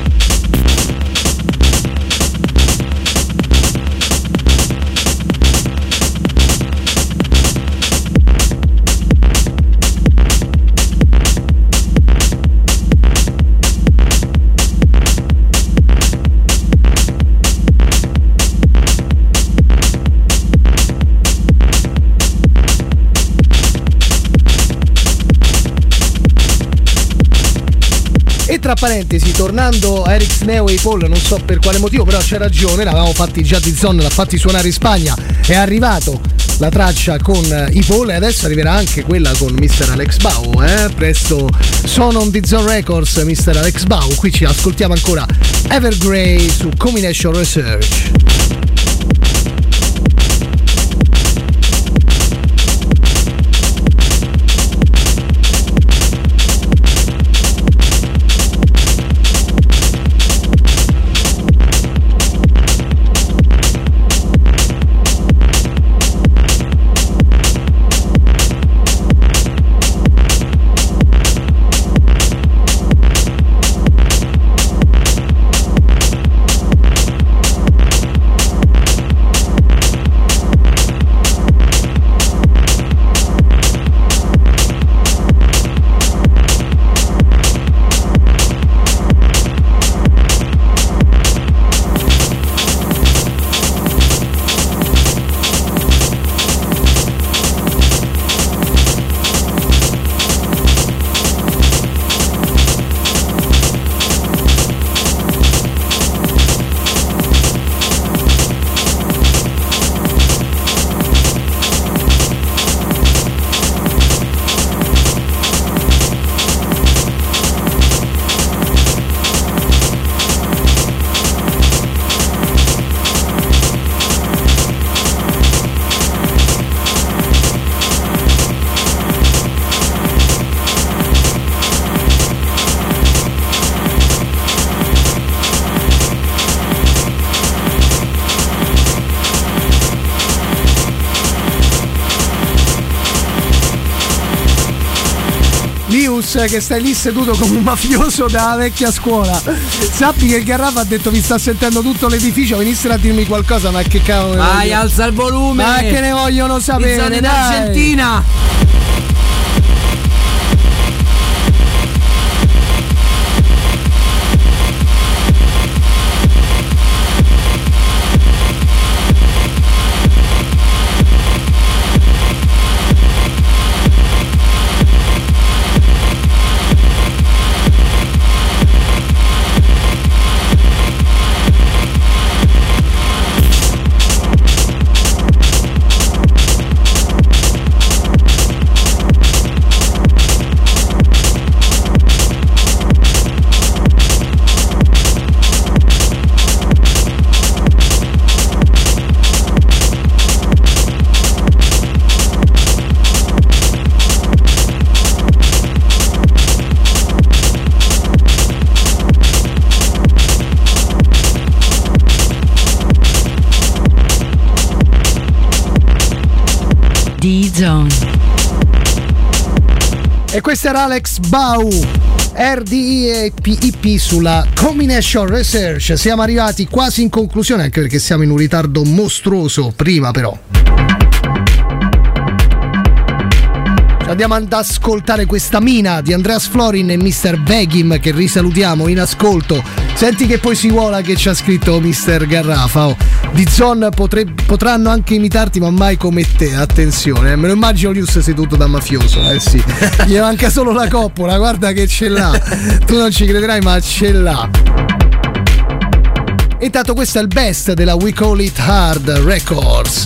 E tra parentesi, tornando a Eric Sneo e Paul, non so per quale motivo, però c'è ragione, l'avevamo fatti già di Zon, l'ha fatti suonare in Spagna, è arrivato la traccia con i Paul e adesso arriverà anche quella con mister Alex Bau, eh? Presto sono on The Zone Records, mister Alex Bau, qui ci ascoltiamo ancora Evergrey su Combination Research. Julius, che stai lì seduto come un mafioso dalla vecchia scuola, sappi che il Garraffa ha detto mi sta sentendo tutto l'edificio, venissero a dirmi qualcosa, ma che cavolo. Vai, alza il volume. Ma che ne vogliono sapere? In Argentina. D-Zone. E questo era Alex Bau, R D E P sulla Combination Research. Siamo arrivati quasi in conclusione, anche perché siamo in un ritardo mostruoso. Prima però andiamo ad ascoltare questa mina di Andreas Florin e mister Begim, che risalutiamo in ascolto. Senti che poi si vuola che ci ha scritto mister Garraffa. Oh, di Zon potre, potranno anche imitarti, ma mai come te, attenzione. Me lo immagino Lius seduto da mafioso, eh sì. Gli manca solo la coppola, guarda che ce l'ha. Tu non ci crederai, ma ce l'ha. E intanto questo è il best della We Call It Hard Records.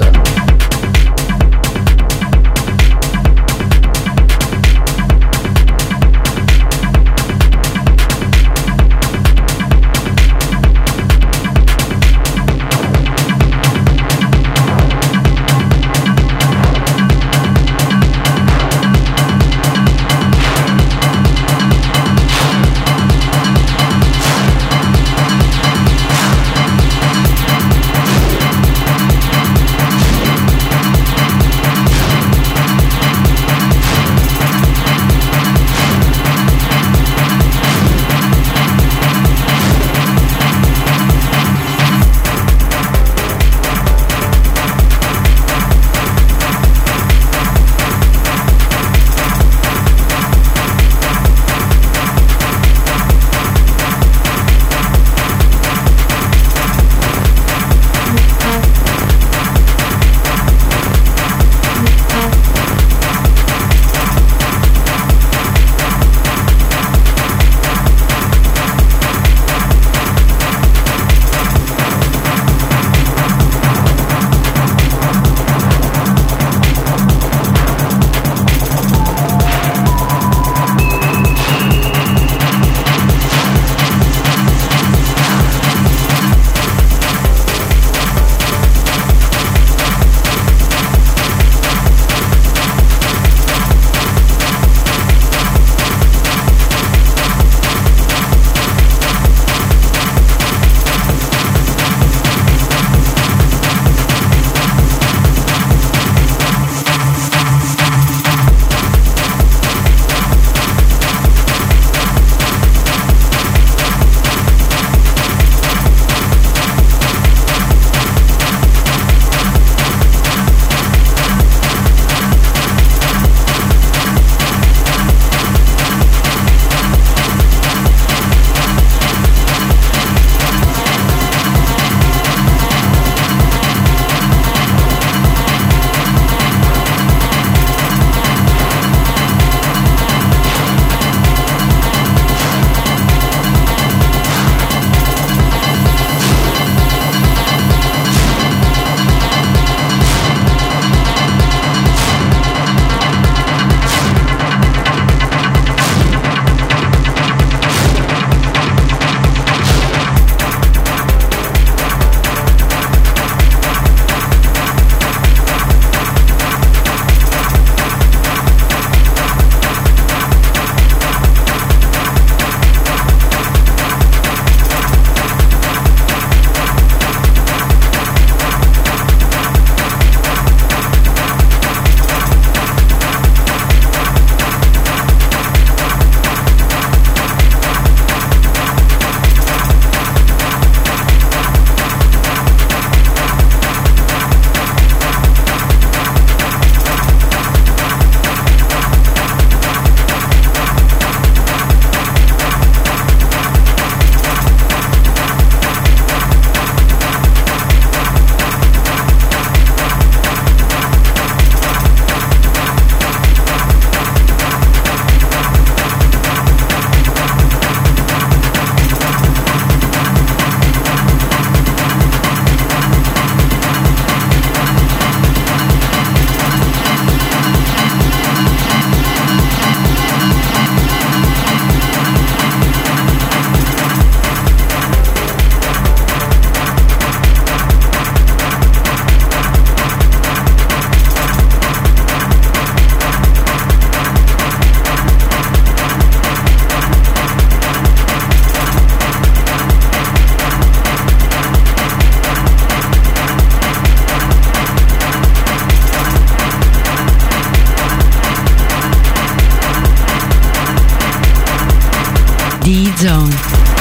D-Zone.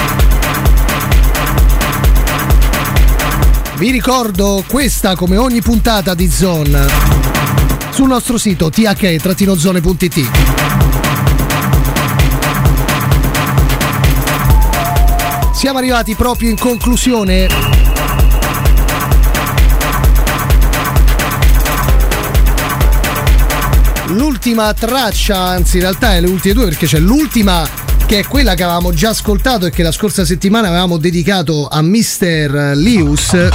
Vi ricordo questa, come ogni puntata di Zone, sul nostro sito t h e zone punto i t. Siamo arrivati proprio in conclusione. L'ultima traccia, anzi in realtà è le ultime due, perché c'è l'ultima che è quella che avevamo già ascoltato e che la scorsa settimana avevamo dedicato a mister Lewis.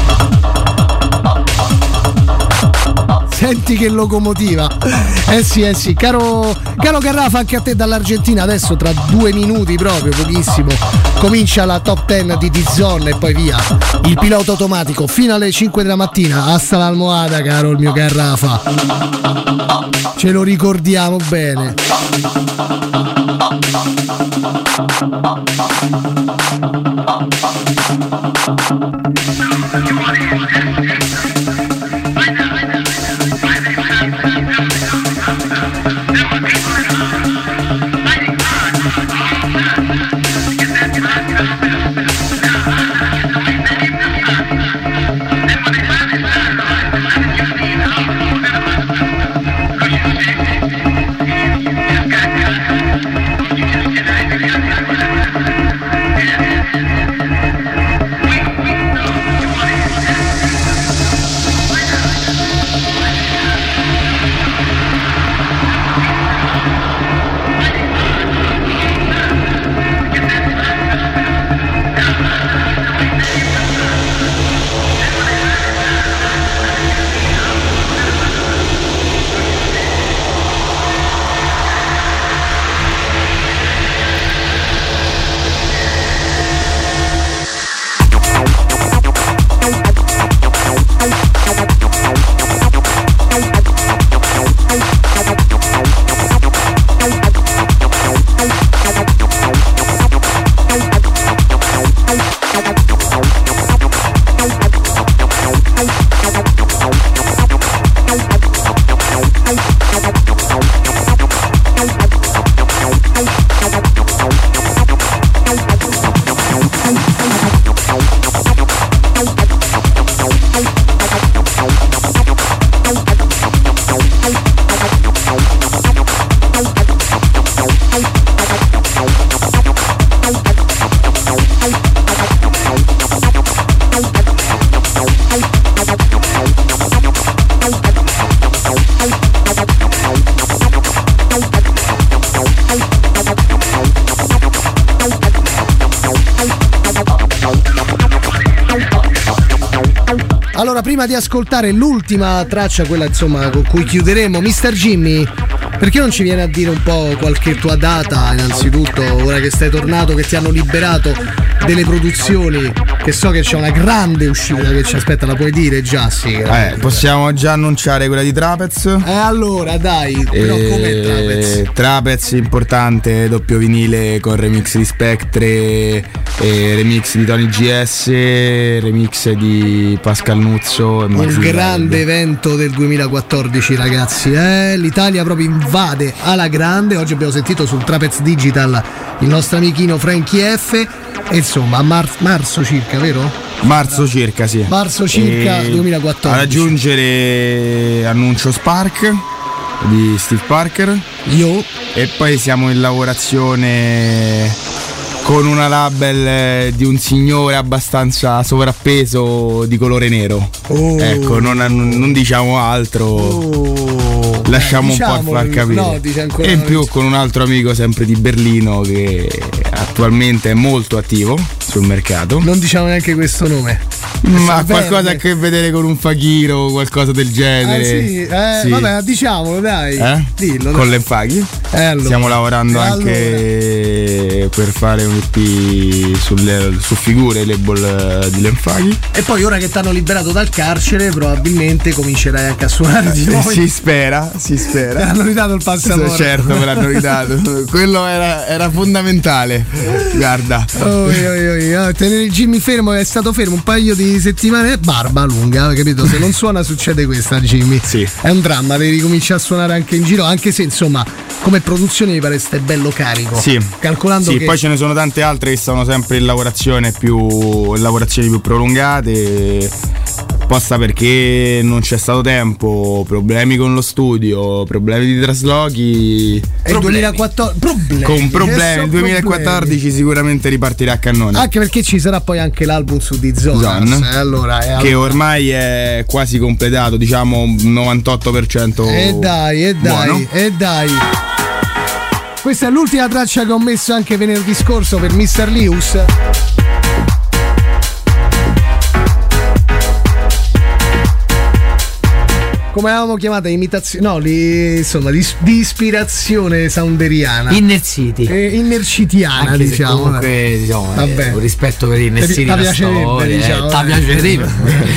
Senti che locomotiva. Eh sì, eh sì, caro, caro Garrafa, anche a te dall'Argentina. Adesso tra due minuti, proprio pochissimo, comincia la top dieci di D-Zone e poi via. Il pilota automatico fino alle cinque della mattina. Hasta l'almohada, caro il mio Garrafa. Ce lo ricordiamo bene. Allora, prima di ascoltare l'ultima traccia, quella insomma con cui chiuderemo, mister Jimmy, perché non ci viene a dire un po' qualche tua data, innanzitutto, ora che stai tornato, che ti hanno liberato delle produzioni, che so che c'è una grande uscita che ci aspetta, la puoi dire già? Sì. Eh, possiamo già annunciare quella di Trapez. Eh allora, dai, però e... come Trapez? Trapez importante, doppio vinile con remix di Spectre, e remix di Tony G S, remix di Pascal Nuzzo e un grande evento del duemilaquattordici, ragazzi, eh? L'Italia proprio invade alla grande. Oggi abbiamo sentito sul Trapez Digital il nostro amichino Frankie F. E insomma a mar- marzo circa, vero? Marzo circa, sì. Marzo circa e duemilaquattordici. Ad aggiungere annuncio Spark di Steve Parker. Io. E poi siamo in lavorazione con una label di un signore abbastanza sovrappeso di colore nero. Oh. Ecco, non, non diciamo altro. Oh. Lasciamo eh, diciamo, un po' a far capire. No, e in più con un altro amico sempre di Berlino che attualmente è molto attivo sul mercato. Non diciamo neanche questo nome. Ma ha qualcosa a che vedere con un fakir o qualcosa del genere. Ah, sì? Eh, sì. Vabbè, diciamolo, dai. Eh? Dillo, con l'Enfaghi. Eh, allora. Stiamo lavorando eh, anche allora. per fare un E P sulle, su figure label di L'Enfaghi. E poi ora che ti hanno liberato dal carcere probabilmente comincerai anche a suonare di nuovo. Si spera, si spera. Ti hanno ridato il passaporto. Certo, me l'hanno ridato. Quello era, era fondamentale. Guarda. Oh, oh, oh, oh. Tenere il Jimmy fermo, è stato fermo un paio di settimane, barba lunga, capito? Se non suona succede questa, Jimmy. Sì. È un dramma, devi ricominciare a suonare anche in giro, anche se insomma come produzione mi pare stai bello carico. Sì, calcolando sì, che poi ce ne sono tante altre che stanno sempre in lavorazione più in lavorazioni più prolungate. Apposta perché non c'è stato tempo, problemi con lo studio, problemi di traslochi. E il duemilaquattordici problemi. Con problemi, il duemilaquattordici problemi. Sicuramente ripartirà a cannone. Anche perché ci sarà poi anche l'album su di Zone, Zone allora, che allora. ormai è quasi completato, diciamo novantotto per cento. E dai, e dai, buono. e dai. Questa è l'ultima traccia che ho messo anche venerdì scorso per mister Lius. Come avevamo chiamata imitazione, no, li, insomma, di, di ispirazione sounderiana. Inner City. Eh, innercitiana, anche diciamo. Se comunque, diciamo, vabbè. Eh, un rispetto per Inner City. Ti piacerebbe, diciamo. Ti piacerebbe.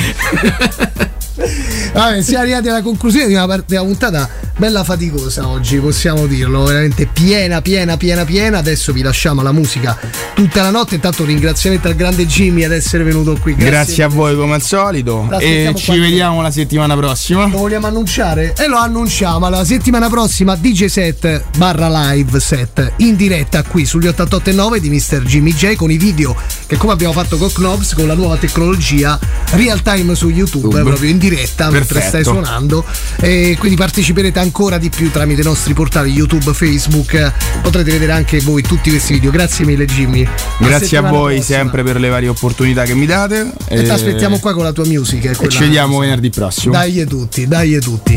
Vabbè, siamo arrivati alla conclusione di una parte della puntata bella faticosa oggi, possiamo dirlo, veramente piena, piena, piena, piena. Adesso vi lasciamo alla musica tutta la notte. Intanto ringraziamento al grande Jimmy ad essere venuto qui. Grazie, Grazie a voi come al solito e ci vediamo la settimana prossima. Lo vogliamo annunciare? E lo annunciamo, la settimana prossima D J set barra live set in diretta qui sugli ottantotto e nove di mister Jimmy J, con i video che, come abbiamo fatto con Knobs, con la nuova tecnologia real time su YouTube, uh, proprio in diretta. Perfetto. Mentre stai suonando, e quindi parteciperete ancora di più tramite i nostri portali YouTube, Facebook. Potrete vedere anche voi tutti questi video. Grazie mille Jimmy. Grazie a voi prossima. Sempre per le varie opportunità che mi date. E, e ti aspettiamo qua con la tua music. E ci vediamo venerdì prossimo. Dai tutti, dai tutti.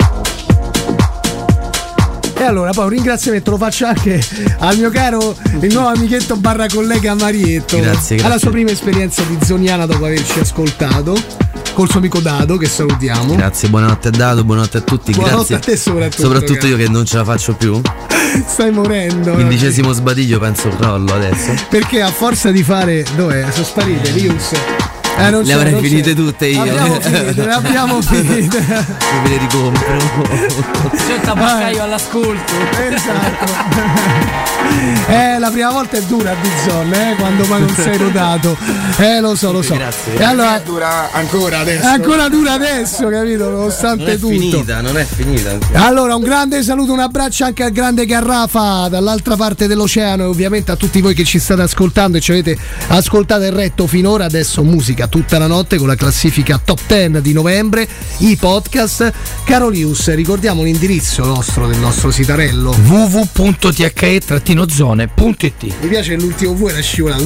E allora poi un ringraziamento lo faccio anche al mio caro il nuovo amichetto barra collega Marietto. Grazie, grazie. Alla sua prima esperienza di Zoniana dopo averci ascoltato, col suo amico Dado, che salutiamo. Grazie, buonanotte a Dado, buonanotte a tutti. Buonanotte grazie a te soprattutto. Soprattutto io che non ce la faccio più. Stai morendo. Quindicesimo sbadiglio, penso crollo adesso. Perché a forza di fare. Dov'è? Sono sparite, Lius. Eh, non le avrei non finite c'è. Tutte io. Abbiamo finite, le abbiamo finite. Io me le ricompro. C'è un tabaccaio all'ascolto. Esatto. Eh, la prima volta è dura a D-Zone, eh, quando poi non sei rodato. Eh, lo so, lo so. Grazie. E allora dura ancora adesso. È ancora dura adesso, capito? Nonostante non è tutto. Finita, non è finita. Allora, un grande saluto, un abbraccio anche al grande Garrafa dall'altra parte dell'oceano, e ovviamente a tutti voi che ci state ascoltando e ci avete ascoltato e retto finora. Adesso musica tutta la notte con la classifica top dieci di novembre, i podcast. Caro Lius, ricordiamo l'indirizzo nostro del nostro sitarello w w w punto t h e zone punto i t. Mi piace l'ultimo V era scivolato.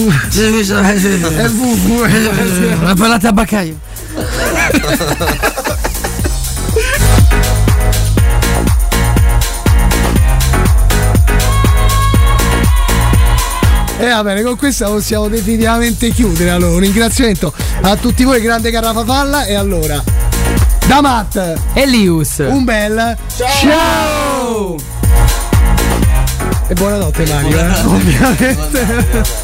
La palla tabaccaio. E eh, va bene, con questa possiamo definitivamente chiudere. Allora, un ringraziamento a tutti voi, grande Garrafa Falla. E allora, da Matt e Lius, un bel ciao, ciao! E buonanotte Mario, buonanotte. Eh, ovviamente. Buonanotte.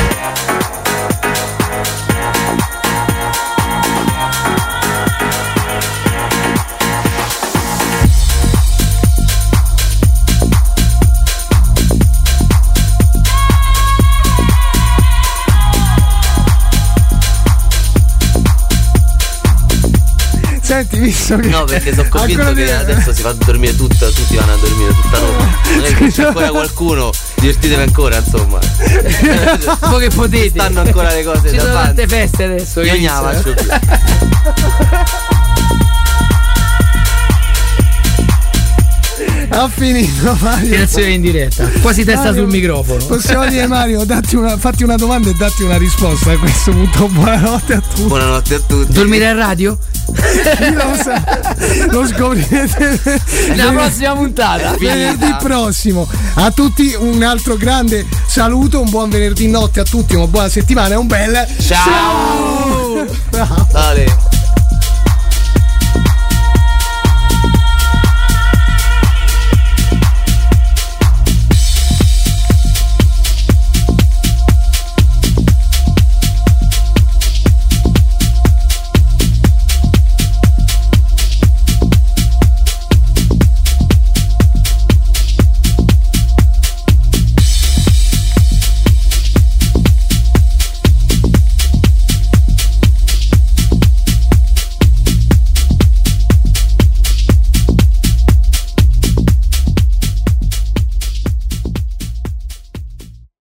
Senti, visto che no, perché sono convinto che dire... adesso si fa dormire tutta, tutti vanno a dormire tutta notte. Non è che c'è ancora qualcuno, divertitevi ancora, insomma. Voi che potete. Stanno ancora le cose ci da sono fare. Tante feste adesso. Io ne la faccio più. Ha finito Mario. Direzione in diretta. Quasi testa Mario, sul microfono. Possiamo dire Mario, datti una, fatti una domanda e datti una risposta a questo punto. Buonanotte a tutti. Buonanotte a tutti. Dormire a radio? Chi lo sa? Lo scoprirete nella prossima puntata. Venerdì prossimo. A tutti un altro grande saluto, un buon venerdì notte a tutti, una buona settimana e un bel ciao. Ciao. Ciao.